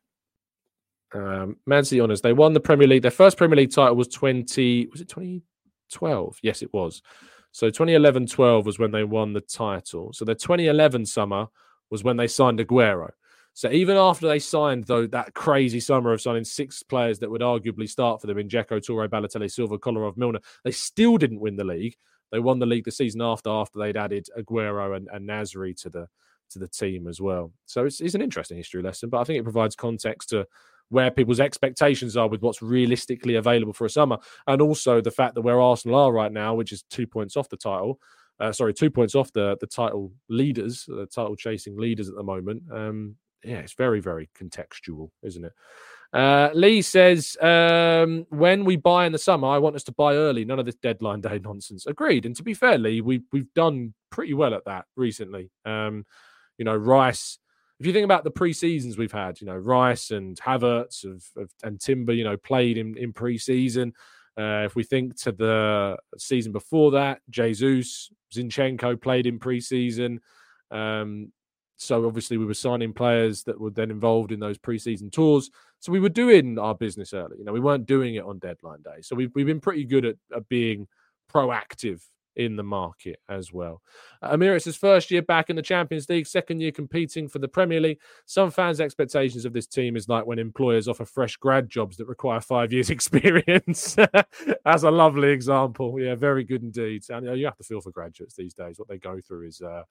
Um, Man City honours. They won the Premier League. Their first Premier League title was twenty. Was it twenty twelve? Yes, it was. So twenty eleven twelve was when they won the title. So their twenty eleven summer was when they signed Aguero. So even after they signed, though, that crazy summer of signing six players that would arguably start for them in Dzeko, Touré, Balotelli, Silva, Kolarov, Milner, they still didn't win the league. They won the league the season after, after they'd added Aguero and, and Nasri to the to the team as well. So it's, it's an interesting history lesson, but I think it provides context to where people's expectations are with what's realistically available for a summer, and also the fact that where Arsenal are right now, which is two points off the title, uh, sorry, two points off the, the title leaders, the title chasing leaders at the moment. Um, yeah, it's very, very contextual, isn't it? Uh, Lee says, um, when we buy in the summer, I want us to buy early. None of this deadline day nonsense. Agreed. And to be fair, Lee, we, we've done pretty well at that recently. Um, you know, Rice, if you think about the pre-seasons we've had, you know, Rice and Havertz have, have, and Timber, you know, played in, in pre-season. Uh, if we think to the season before that, Jesus, Zinchenko played in pre-season. Um, so obviously we were signing players that were then involved in those pre-season tours. So we were doing our business early. You know, we weren't doing it on deadline day. So we've, we've been pretty good at, at being proactive in the market as well. Uh, Amir, it's his first year back in the Champions League, second year competing for the Premier League. Some fans' expectations of this team is like when employers offer fresh grad jobs that require five years experience. That's a lovely example. Yeah, very good indeed. And, you know, you have to feel for graduates these days. What they go through is uh,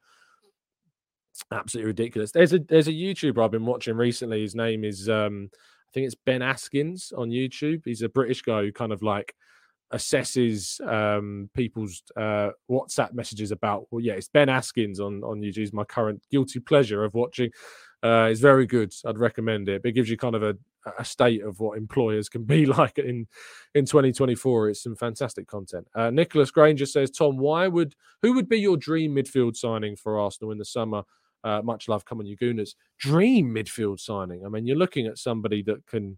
absolutely ridiculous. There's a there's a YouTuber I've been watching recently. His name is, um, I think it's Ben Askins on YouTube. He's a British guy who kind of like assesses um, people's uh, WhatsApp messages about, well, yeah, it's Ben Askins on, on YouTube. It's my current guilty pleasure of watching. Uh, it's very good. I'd recommend it. But it gives you kind of a, a state of what employers can be like in, in twenty twenty-four. It's some fantastic content. Uh, Nicholas Granger says, Tom, why would who would be your dream midfield signing for Arsenal in the summer? Uh, much love, come on, you Gooners. Dream midfield signing. I mean, you're looking at somebody that can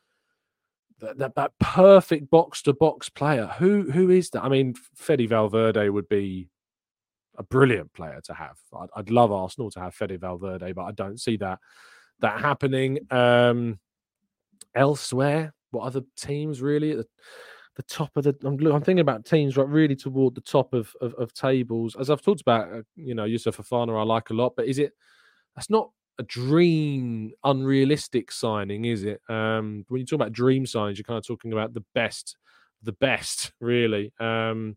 That, that that perfect box-to-box player. Who who is that? I mean, Fede Valverde would be a brilliant player to have. I'd, I'd love Arsenal to have Fede Valverde, but I don't see that that happening. Um, elsewhere, what other teams really? the top of the. I'm, I'm thinking about teams right really toward the top of, of of tables. As I've talked about, uh, you know, Yusuf Fofana I like a lot, but is it? That's not a dream, unrealistic signing, is it? Um, when you talk about dream signings, you're kind of talking about the best, the best, really. Um,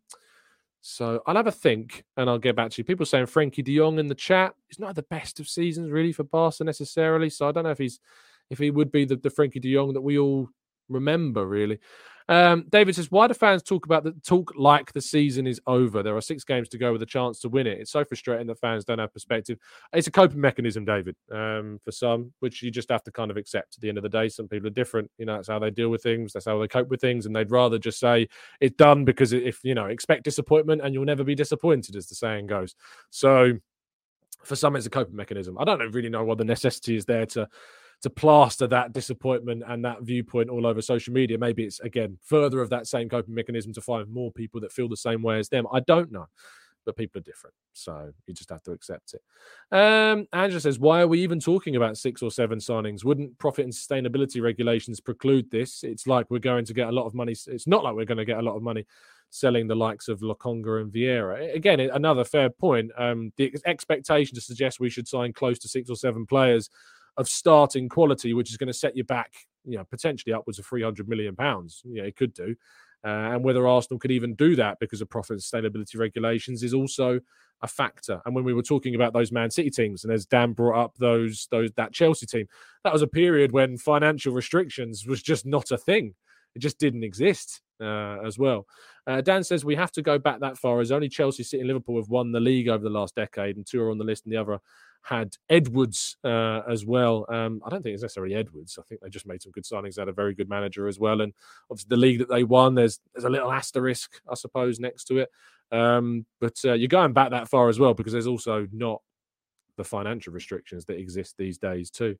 so I'll have a think, and I'll get back to you. People saying Frankie De Jong in the chat. He's not the best of seasons, really, for Barca necessarily. So I don't know if he's, if he would be the, the Frankie De Jong that we all remember, really. Um, David says, why do fans talk about the talk like the season is over? There are six games to go with a chance to win it. It's so frustrating that fans don't have perspective. It's a coping mechanism, David, um, for some, which you just have to kind of accept at the end of the day. Some people are different. You know, that's how they deal with things. That's how they cope with things. And they'd rather just say it's done because if, you know, expect disappointment and you'll never be disappointed, as the saying goes. So for some, it's a coping mechanism. I don't really know what the necessity is there to to plaster that disappointment and that viewpoint all over social media. Maybe it's, again, further of that same coping mechanism to find more people that feel the same way as them. I don't know, but people are different. So you just have to accept it. Um, Angela says, why are we even talking about six or seven signings? Wouldn't profit and sustainability regulations preclude this? It's like we're going to get a lot of money. It's not like we're going to get a lot of money selling the likes of Lokonga and Vieira. Again, another fair point. Um, the expectation to suggest we should sign close to six or seven players of starting quality, which is going to set you back, you know, potentially upwards of three hundred million pounds. Yeah, it could do. Uh, and whether Arsenal could even do that because of profit and sustainability regulations is also a factor. And when we were talking about those Man City teams, and as Dan brought up those, those that Chelsea team, that was a period when financial restrictions was just not a thing. It just didn't exist uh, as well. Uh, Dan says we have to go back that far, as only Chelsea, City and Liverpool have won the league over the last decade, and two are on the list and the other had Edwards uh, as well. Um, I don't think it's necessarily Edwards. I think they just made some good signings. They had a very good manager as well. And obviously the league that they won, there's there's a little asterisk, I suppose, next to it. Um, but uh, you're going back that far as well, because there's also not the financial restrictions that exist these days too.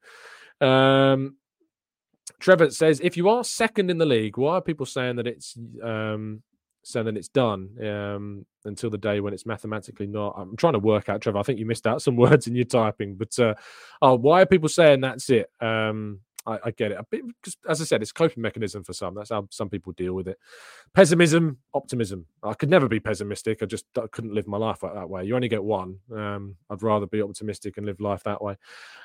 Um, Trevor says, if you are second in the league, why are people saying that it's um, saying that it's done um, until the day when it's mathematically not? I'm trying to work out, Trevor. I think you missed out some words in your typing, but uh, oh, why are people saying that's it? Um, I, I get it. Because, as I said, it's a coping mechanism for some. That's how some people deal with it. Pessimism, optimism. I could never be pessimistic. I just I couldn't live my life like that way. You only get one. Um, I'd rather be optimistic and live life that way.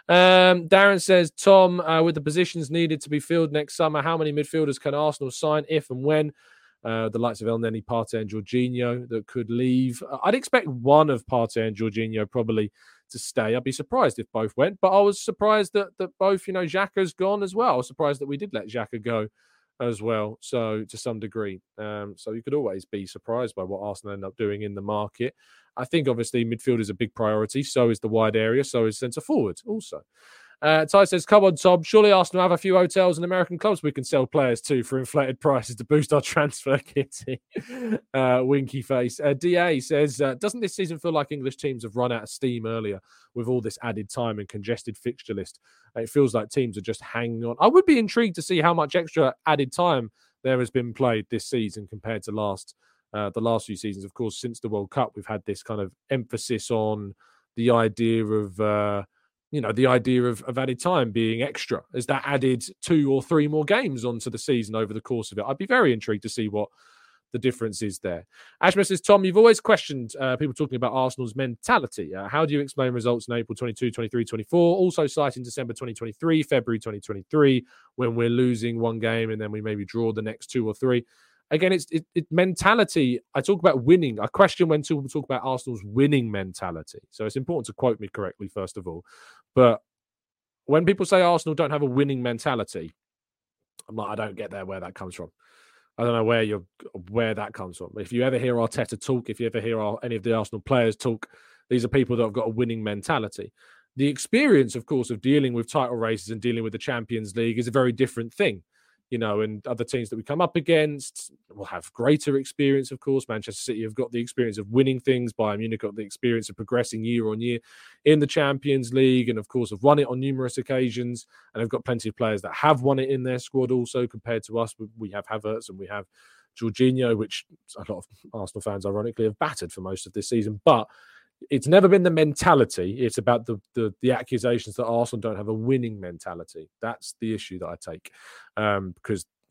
Um, Darren says, Tom, uh, with the positions needed to be filled next summer, how many midfielders can Arsenal sign, if and when? Uh, the likes of El Neni, Partey and Jorginho that could leave. I'd expect one of Partey and Jorginho probably to stay. I'd be surprised if both went, but I was surprised that that both, you know, Xhaka's gone as well. I was surprised that we did let Xhaka go as well, so to some degree. Um, so you could always be surprised by what Arsenal end up doing in the market. I think obviously midfield is a big priority, so is the wide area, so is centre forward also. Uh, Ty says, come on, Tom. Surely Arsenal have a few hotels and American clubs we can sell players to for inflated prices to boost our transfer kitty. uh, winky face. Uh, D A says, uh, doesn't this season feel like English teams have run out of steam earlier with all this added time and congested fixture list? It feels like teams are just hanging on. I would be intrigued to see how much extra added time there has been played this season compared to last uh, the last few seasons. Of course, since the World Cup, we've had this kind of emphasis on the idea of... Uh, you know, the idea of, of added time being extra. Has that added two or three more games onto the season over the course of it? I'd be very intrigued to see what the difference is there. Ashma says, Tom, you've always questioned uh, people talking about Arsenal's mentality. Uh, how do you explain results in April twenty-two, twenty-three, twenty-four? Also citing December twenty twenty-three, February twenty twenty-three, when we're losing one game and then we maybe draw the next two or three. Again, it's it, it mentality. I talk about winning. I question when people talk about Arsenal's winning mentality. So it's important to quote me correctly, first of all. But when people say Arsenal don't have a winning mentality, I'm like, I don't get there where that comes from. I don't know where you're where that comes from. If you ever hear Arteta talk, if you ever hear our, any of the Arsenal players talk, these are people that have got a winning mentality. The experience, of course, of dealing with title races and dealing with the Champions League is a very different thing. You know, and other teams that we come up against will have greater experience, of course. Manchester City have got the experience of winning things. Bayern Munich got the experience of progressing year on year in the Champions League, and of course have won it on numerous occasions, and have got plenty of players that have won it in their squad also compared to us. We have Havertz and we have Jorginho, which a lot of Arsenal fans, ironically, have battered for most of this season. But it's never been the mentality. It's about the, the the accusations that Arsenal don't have a winning mentality. That's the issue that I take, um, because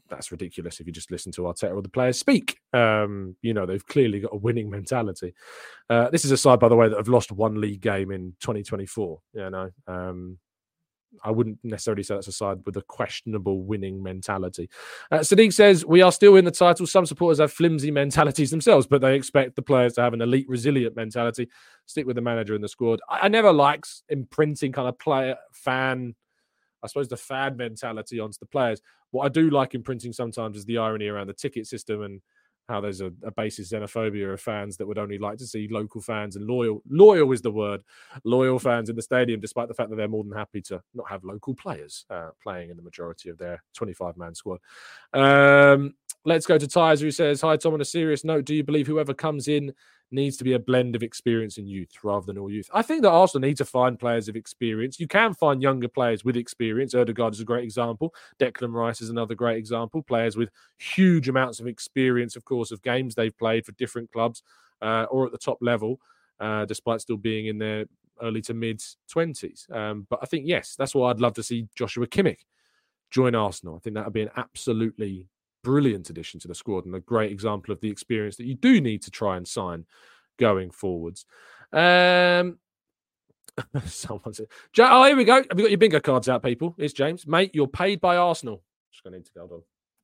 that's ridiculous if you just listen to Arteta or the players speak. Um, you know, they've clearly got a winning mentality. Uh, this is a side, by the way, that have lost one league game in twenty twenty-four. You know, um, I wouldn't necessarily say that's a side with a questionable winning mentality. Uh, Sadiq says, we are still in the title. Some supporters have flimsy mentalities themselves, but they expect the players to have an elite, resilient mentality. Stick with the manager and the squad. I, I never liked imprinting kind of player, fan, I suppose the fan mentality onto the players. What I do like imprinting sometimes is the irony around the ticket system and how there's a, a basis xenophobia of fans that would only like to see local fans and loyal, loyal is the word, loyal fans in the stadium, despite the fact that they're more than happy to not have local players uh, playing in the majority of their twenty-five man squad. Um, let's go to Tyzer, who says, hi, Tom, on a serious note, do you believe whoever comes in needs to be a blend of experience and youth rather than all youth? I think that Arsenal need to find players of experience. You can find younger players with experience. Ødegaard is a great example. Declan Rice is another great example. Players with huge amounts of experience, of course, of games they've played for different clubs uh, or at the top level, uh, despite still being in their early to mid-twenties. Um, but I think, yes, that's why I'd love to see Joshua Kimmich join Arsenal. I think that would be an absolutely brilliant addition to the squad and a great example of the experience that you do need to try and sign going forwards. Um, someone said, oh, here we go. Have you got your bingo cards out, people? It's James. Mate, you're paid by Arsenal. Just going to need to go on.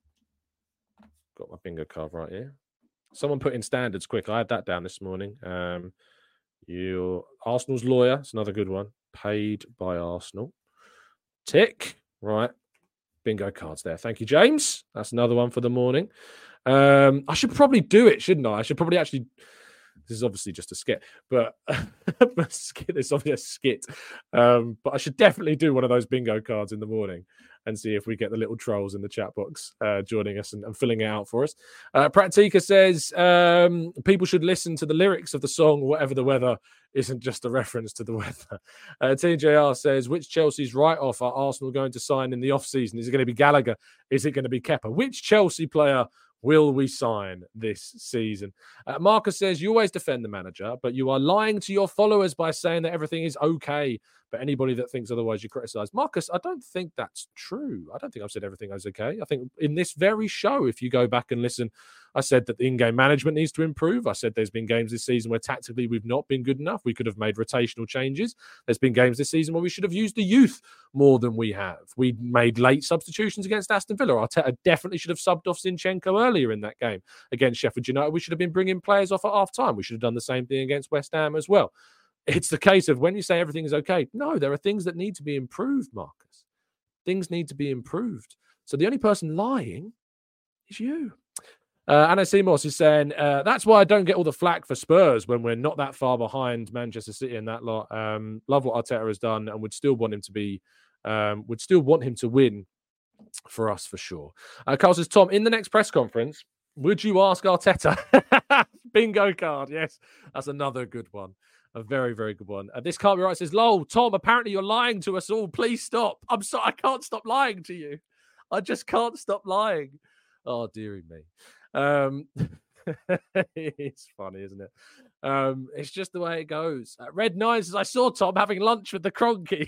Got my bingo card right here. Someone put in standards quick. I had that down this morning. Um, your Arsenal's lawyer. It's another good one. Paid by Arsenal. Tick. Right. Bingo cards there. Thank you, James. That's another one for the morning. Um, I should probably do it, shouldn't I? I should probably actually... This is obviously just a skit, but skit, it's obviously a skit. Um, but I should definitely do one of those bingo cards in the morning and see if we get the little trolls in the chat box uh, joining us and, and filling it out for us. Uh, Pratika says, um, people should listen to the lyrics of the song, Whatever the Weather isn't just a reference to the weather. Uh, T J R says, which Chelsea's write-off are Arsenal going to sign in the off-season? Is it going to be Gallagher? Is it going to be Kepa? Which Chelsea player will we sign this season? Uh, Marcus says, you always defend the manager, but you are lying to your followers by saying that everything is okay. But anybody that thinks otherwise, you criticize. Marcus, I don't think that's true. I don't think I've said everything is okay. I think in this very show, if you go back and listen, I said that the in-game management needs to improve. I said there's been games this season where tactically we've not been good enough. We could have made rotational changes. There's been games this season where we should have used the youth more than we have. We made late substitutions against Aston Villa. Arteta definitely should have subbed off Zinchenko earlier in that game. Against Sheffield United, we should have been bringing players off at half-time. We should have done the same thing against West Ham as well. It's the case of when you say everything is okay, no, there are things that need to be improved, Marcus. Things need to be improved. So the only person lying is you. Uh, Anna Seymour is saying, uh, that's why I don't get all the flack for Spurs when we're not that far behind Manchester City and that lot. Um, love what Arteta has done and would still want him to be, um, would still want him to win for us for sure. Uh, Carl says, Tom, in the next press conference, would you ask Arteta? Bingo card. Yes, that's another good one. A very, very good one. Uh, this can't be right. It says, lol, Tom, apparently you're lying to us all. Please stop. I'm sorry. I can't stop lying to you. I just can't stop lying. Oh, dearie me. Um, it's funny, isn't it? Um, it's just the way it goes. Uh, Red Nine says, I saw Tom having lunch with the Kroenke.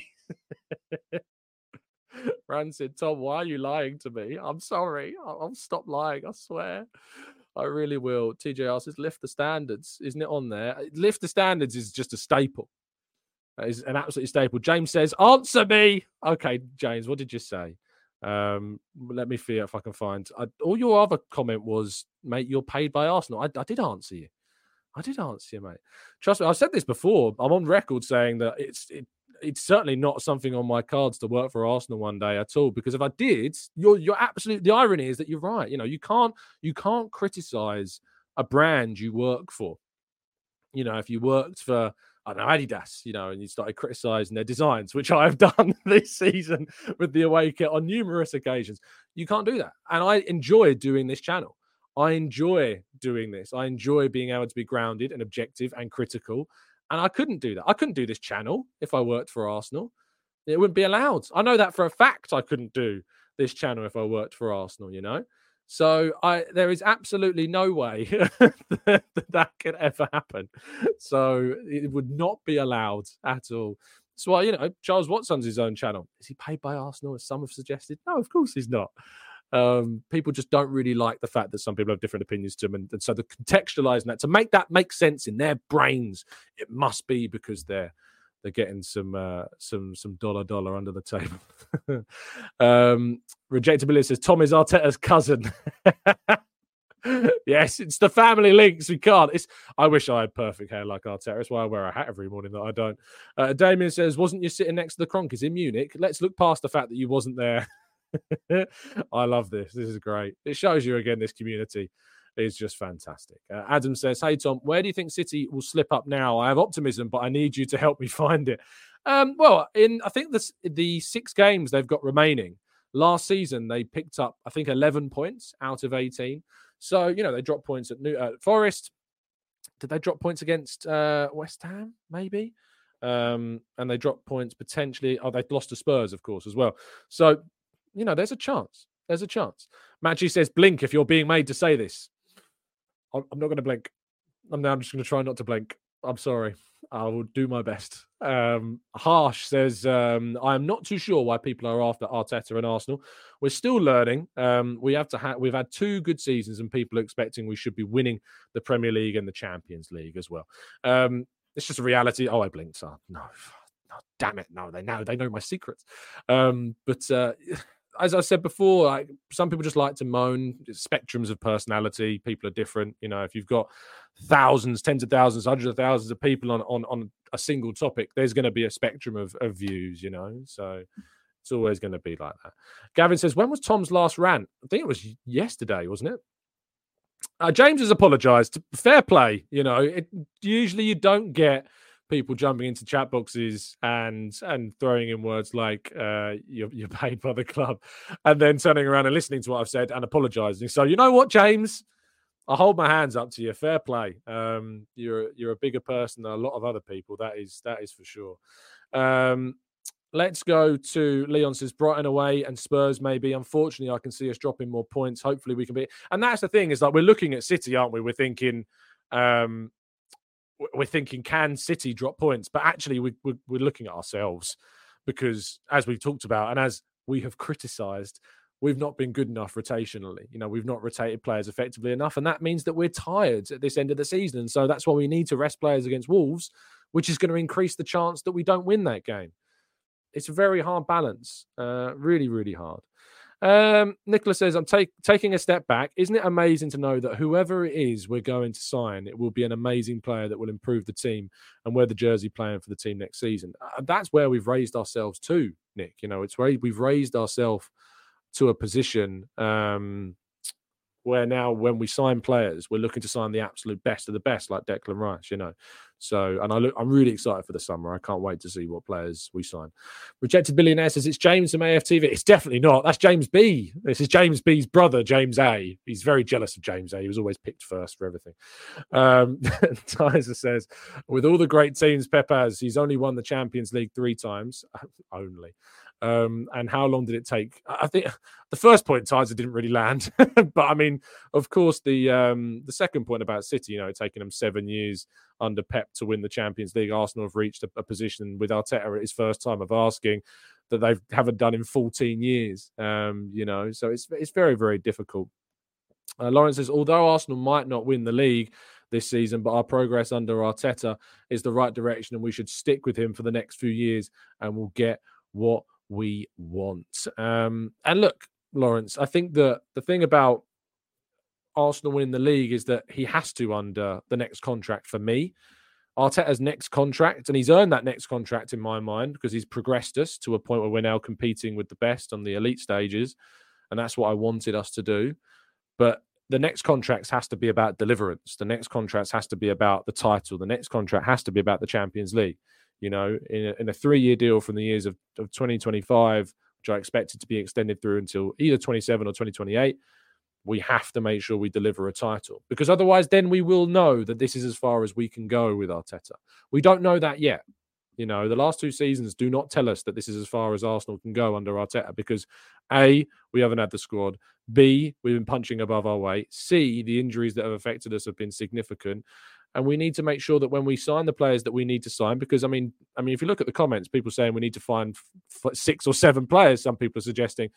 Rancid, Tom, why are you lying to me? I'm sorry. I'll, I'll stop lying, I swear. I really will. T J R says, lift the standards. Isn't it on there? Lift the standards is just a staple. That is an absolute staple. James says, answer me. Okay, James, what did you say? Um, let me see if I can find. I, all your other comment was, mate, you're paid by Arsenal. I, I did answer you. I did answer you, mate. Trust me, I've said this before. I'm on record saying that it's it, it's certainly not something on my cards to work for Arsenal one day at all. Because if I did, you're you're absolutely. The irony is that you're right. You know, you can't you can't criticize a brand you work for. You know, if you worked for, I don't know, Adidas, you know, and you started criticising their designs, which I have done this season with the away kit on numerous occasions. You can't do that. And I enjoy doing this channel. I enjoy doing this. I enjoy being able to be grounded and objective and critical. And I couldn't do that. I couldn't do this channel if I worked for Arsenal. It wouldn't be allowed. I know that for a fact I couldn't do this channel if I worked for Arsenal, you know? So I, there is absolutely no way that that could ever happen. So it would not be allowed at all. That's why, you know, Charles Watson's his own channel. Is he paid by Arsenal, as some have suggested? No, of course he's not. Um, people just don't really like the fact that some people have different opinions to them. And, and so the contextualizing that, to make that make sense in their brains, it must be because they're they're getting some uh, some some dollar dollar under the table. um, Rejectability says, Tom is Arteta's cousin. Yes, it's the family links. We can't. It's. I wish I had perfect hair like Arteta. That's why I wear a hat every morning that I don't. Uh, Damien says, wasn't you sitting next to the Kroenkes in Munich? Let's look past the fact that you wasn't there. I love this. This is great. It shows you again, this community is just fantastic. Uh, Adam says, hey, Tom, where do you think City will slip up now? I have optimism, but I need you to help me find it. Um, well, in I think this, the six games they've got remaining, last season they picked up, I think, eleven points out of eighteen. So, you know, they dropped points at New uh, Forest. Did they drop points against uh, West Ham? Maybe. Um, and they dropped points potentially. Oh, they lost to Spurs, of course, as well. So, you know, there's a chance. There's a chance. Maggie says, blink if you're being made to say this. I'm, I'm not going to blink. I'm now just going to try not to blink. I'm sorry. I will do my best. Um, Harsh says, um, I am not too sure why people are after Arteta and Arsenal. We're still learning. Um, we have to ha- we've had two good seasons and people are expecting we should be winning the Premier League and the Champions League as well. Um, it's just a reality. Oh, I blinked. Oh, no, no, damn it. No, they know. They know my secrets. Um, but uh, as I said before, like, some people just like to moan. Spectrums of personality. People are different. You know, if you've got thousands, tens of thousands, hundreds of thousands of people on on, on a single topic, there's going to be a spectrum of, of views, you know. So it's always going to be like that. Gavin says, when was Tom's last rant? I think it was yesterday, wasn't it? Uh, James has apologised. Fair play. You know, it, usually you don't get people jumping into chat boxes and and throwing in words like uh, you're, you're paid by the club and then turning around and listening to what I've said and apologising. So you know what, James? I hold my hands up to you. Fair play. Um, you're you're a bigger person than a lot of other people. That is that is for sure. Um, let's go to Leon says Brighton away and Spurs maybe. Unfortunately, I can see us dropping more points. Hopefully, we can be. And that's the thing is like we're looking at City, aren't we? We're thinking. Um, We're thinking, can City drop points? But actually, we, we're, we're looking at ourselves because, as we've talked about, and as we have criticised, we've not been good enough rotationally. You know, we've not rotated players effectively enough, and that means that we're tired at this end of the season. And so that's why we need to rest players against Wolves, which is going to increase the chance that we don't win that game. It's a very hard balance, uh, really, really hard. Um, Nicholas says, I'm take, taking a step back. Isn't it amazing to know that whoever it is we're going to sign, it will be an amazing player that will improve the team and wear the jersey playing for the team next season? Uh, that's where we've raised ourselves to, Nick. You know, it's where we've raised ourselves to a position um, where now when we sign players, we're looking to sign the absolute best of the best, like Declan Rice, you know. So, and I look, I'm really excited for the summer. I can't wait to see what players we sign. Rejected Billionaire says it's James from A F T V. It's definitely not. That's James B. This is James B's brother, James A. He's very jealous of James A. He was always picked first for everything. Um, Tyser says, with all the great teams Pep has, he's only won the Champions League three times. Only. Um, and how long did it take? I think the first point, Tyser didn't really land. But I mean, of course, the um, the second point about City, you know, taking them seven years under Pep to win the Champions League. Arsenal have reached a, a position with Arteta at his first time of asking that they haven't done in fourteen years. Um, you know, so it's it's very, very difficult. Uh, Lawrence says, although Arsenal might not win the league this season, but our progress under Arteta is the right direction and we should stick with him for the next few years and we'll get what we want. Um, and look, Lawrence, I think that the thing about Arsenal winning the league is that he has to under the next contract for me. Arteta's next contract, and he's earned that next contract in my mind because he's progressed us to a point where we're now competing with the best on the elite stages. And that's what I wanted us to do. But the next contract has to be about deliverance. The next contract has to be about the title. The next contract has to be about the Champions League. You know, in a, in a three-year deal from the years of, of twenty twenty-five, which I expected to be extended through until either twenty-seven or twenty twenty-eight, we have to make sure we deliver a title. Because otherwise, then we will know that this is as far as we can go with Arteta. We don't know that yet. You know, the last two seasons do not tell us that this is as far as Arsenal can go under Arteta because A, we haven't had the squad. B, we've been punching above our weight. C, the injuries that have affected us have been significant. And we need to make sure that when we sign the players that we need to sign, because, I mean, I mean, if you look at the comments, people saying we need to find f- six or seven players, some people are suggesting.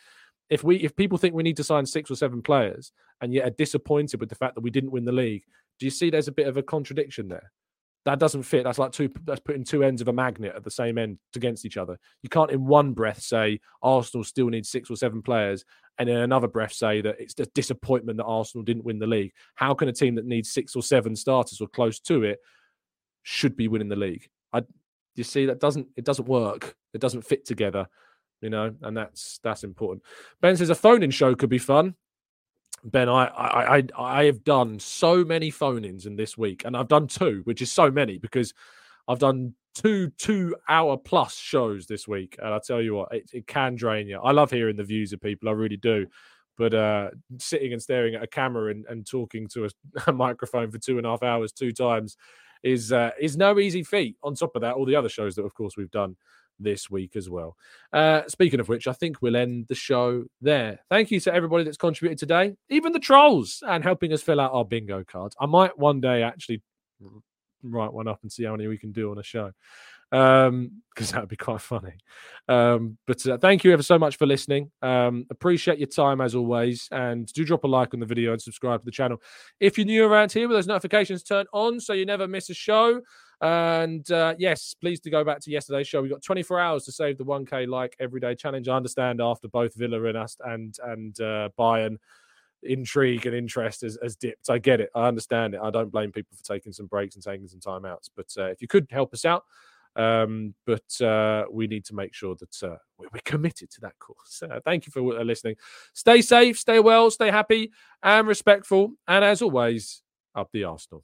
If we if people think we need to sign six or seven players and yet are disappointed with the fact that we didn't win the league, do you see there's a bit of a contradiction there? That doesn't fit. That's like two. That's putting two ends of a magnet at the same end against each other. You can't, in one breath, say Arsenal still needs six or seven players, and in another breath say that it's a disappointment that Arsenal didn't win the league. How can a team that needs six or seven starters or close to it should be winning the league? I, you see, that doesn't. It doesn't work. It doesn't fit together. You know, and that's that's important. Ben says a phone-in show could be fun. Ben, I, I I I have done so many phone-ins in this week, and I've done two, which is so many because I've done two two-hour-plus shows this week, and I tell you what, it, it can drain you. I love hearing the views of people, I really do, but uh, sitting and staring at a camera and, and talking to a, a microphone for two and a half hours two times is uh, is no easy feat. On top of that, all the other shows that, of course, we've done this week as well. Uh, speaking of which, I think we'll end the show there. Thank you to everybody that's contributed today, even the trolls, and helping us fill out our bingo cards. I might one day actually write one up and see how many we can do on a show, um, because that would be quite funny. Um, but uh, thank you ever so much for listening. Um, appreciate your time as always, and do drop a like on the video and subscribe to the channel. If you're new around here, with those notifications turned on so you never miss a show. And uh, yes, please to go back to yesterday's show. We've got twenty-four hours to save the one K like everyday challenge. I understand after both Villa and us and and uh, Bayern, intrigue and interest has, has dipped. I get it. I understand it. I don't blame people for taking some breaks and taking some time out. But uh, if you could help us out, um, but uh, we need to make sure that uh, we're committed to that course. Uh, thank you for listening. Stay safe, stay well, stay happy and respectful. And as always, up the Arsenal.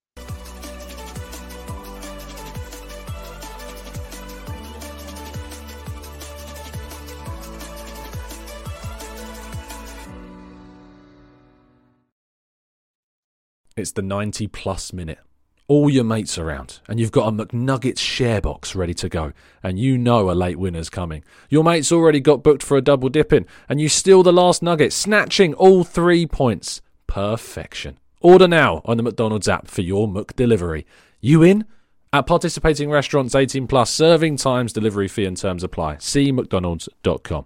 It's the ninety plus minute. All your mates around, and you've got a McNuggets share box ready to go, and you know a late winner's coming. Your mate's already got booked for a double dipping, and you steal the last nugget, snatching all three points. Perfection. Order now on the McDonald's app for your McDelivery. You in? At participating restaurants, eighteen plus, serving times, delivery fee and terms apply. See mcdonalds dot com.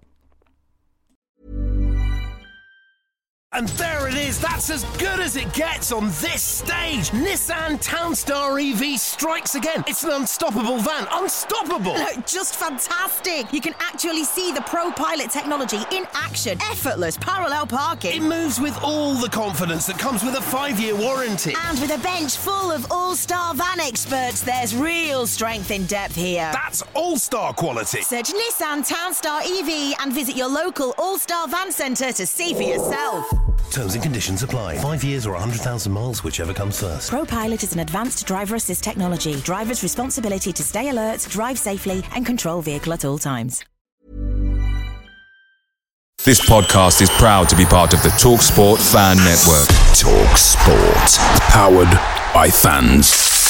And there it is, that's as good as it gets on this stage. Nissan Townstar E V strikes again. It's an unstoppable van, unstoppable. No, just fantastic. You can actually see the ProPilot technology in action. Effortless parallel parking. It moves with all the confidence that comes with a five-year warranty. And with a bench full of all-star van experts, there's real strength in depth here. That's all-star quality. Search Nissan Townstar E V and visit your local all-star van centre to see for yourself. Terms and conditions apply. Five years or one hundred thousand miles, whichever comes first. ProPilot is an advanced driver assist technology. Driver's responsibility to stay alert, drive safely, and control vehicle at all times. This podcast is proud to be part of the TalkSport Fan Network. TalkSport. Powered by fans.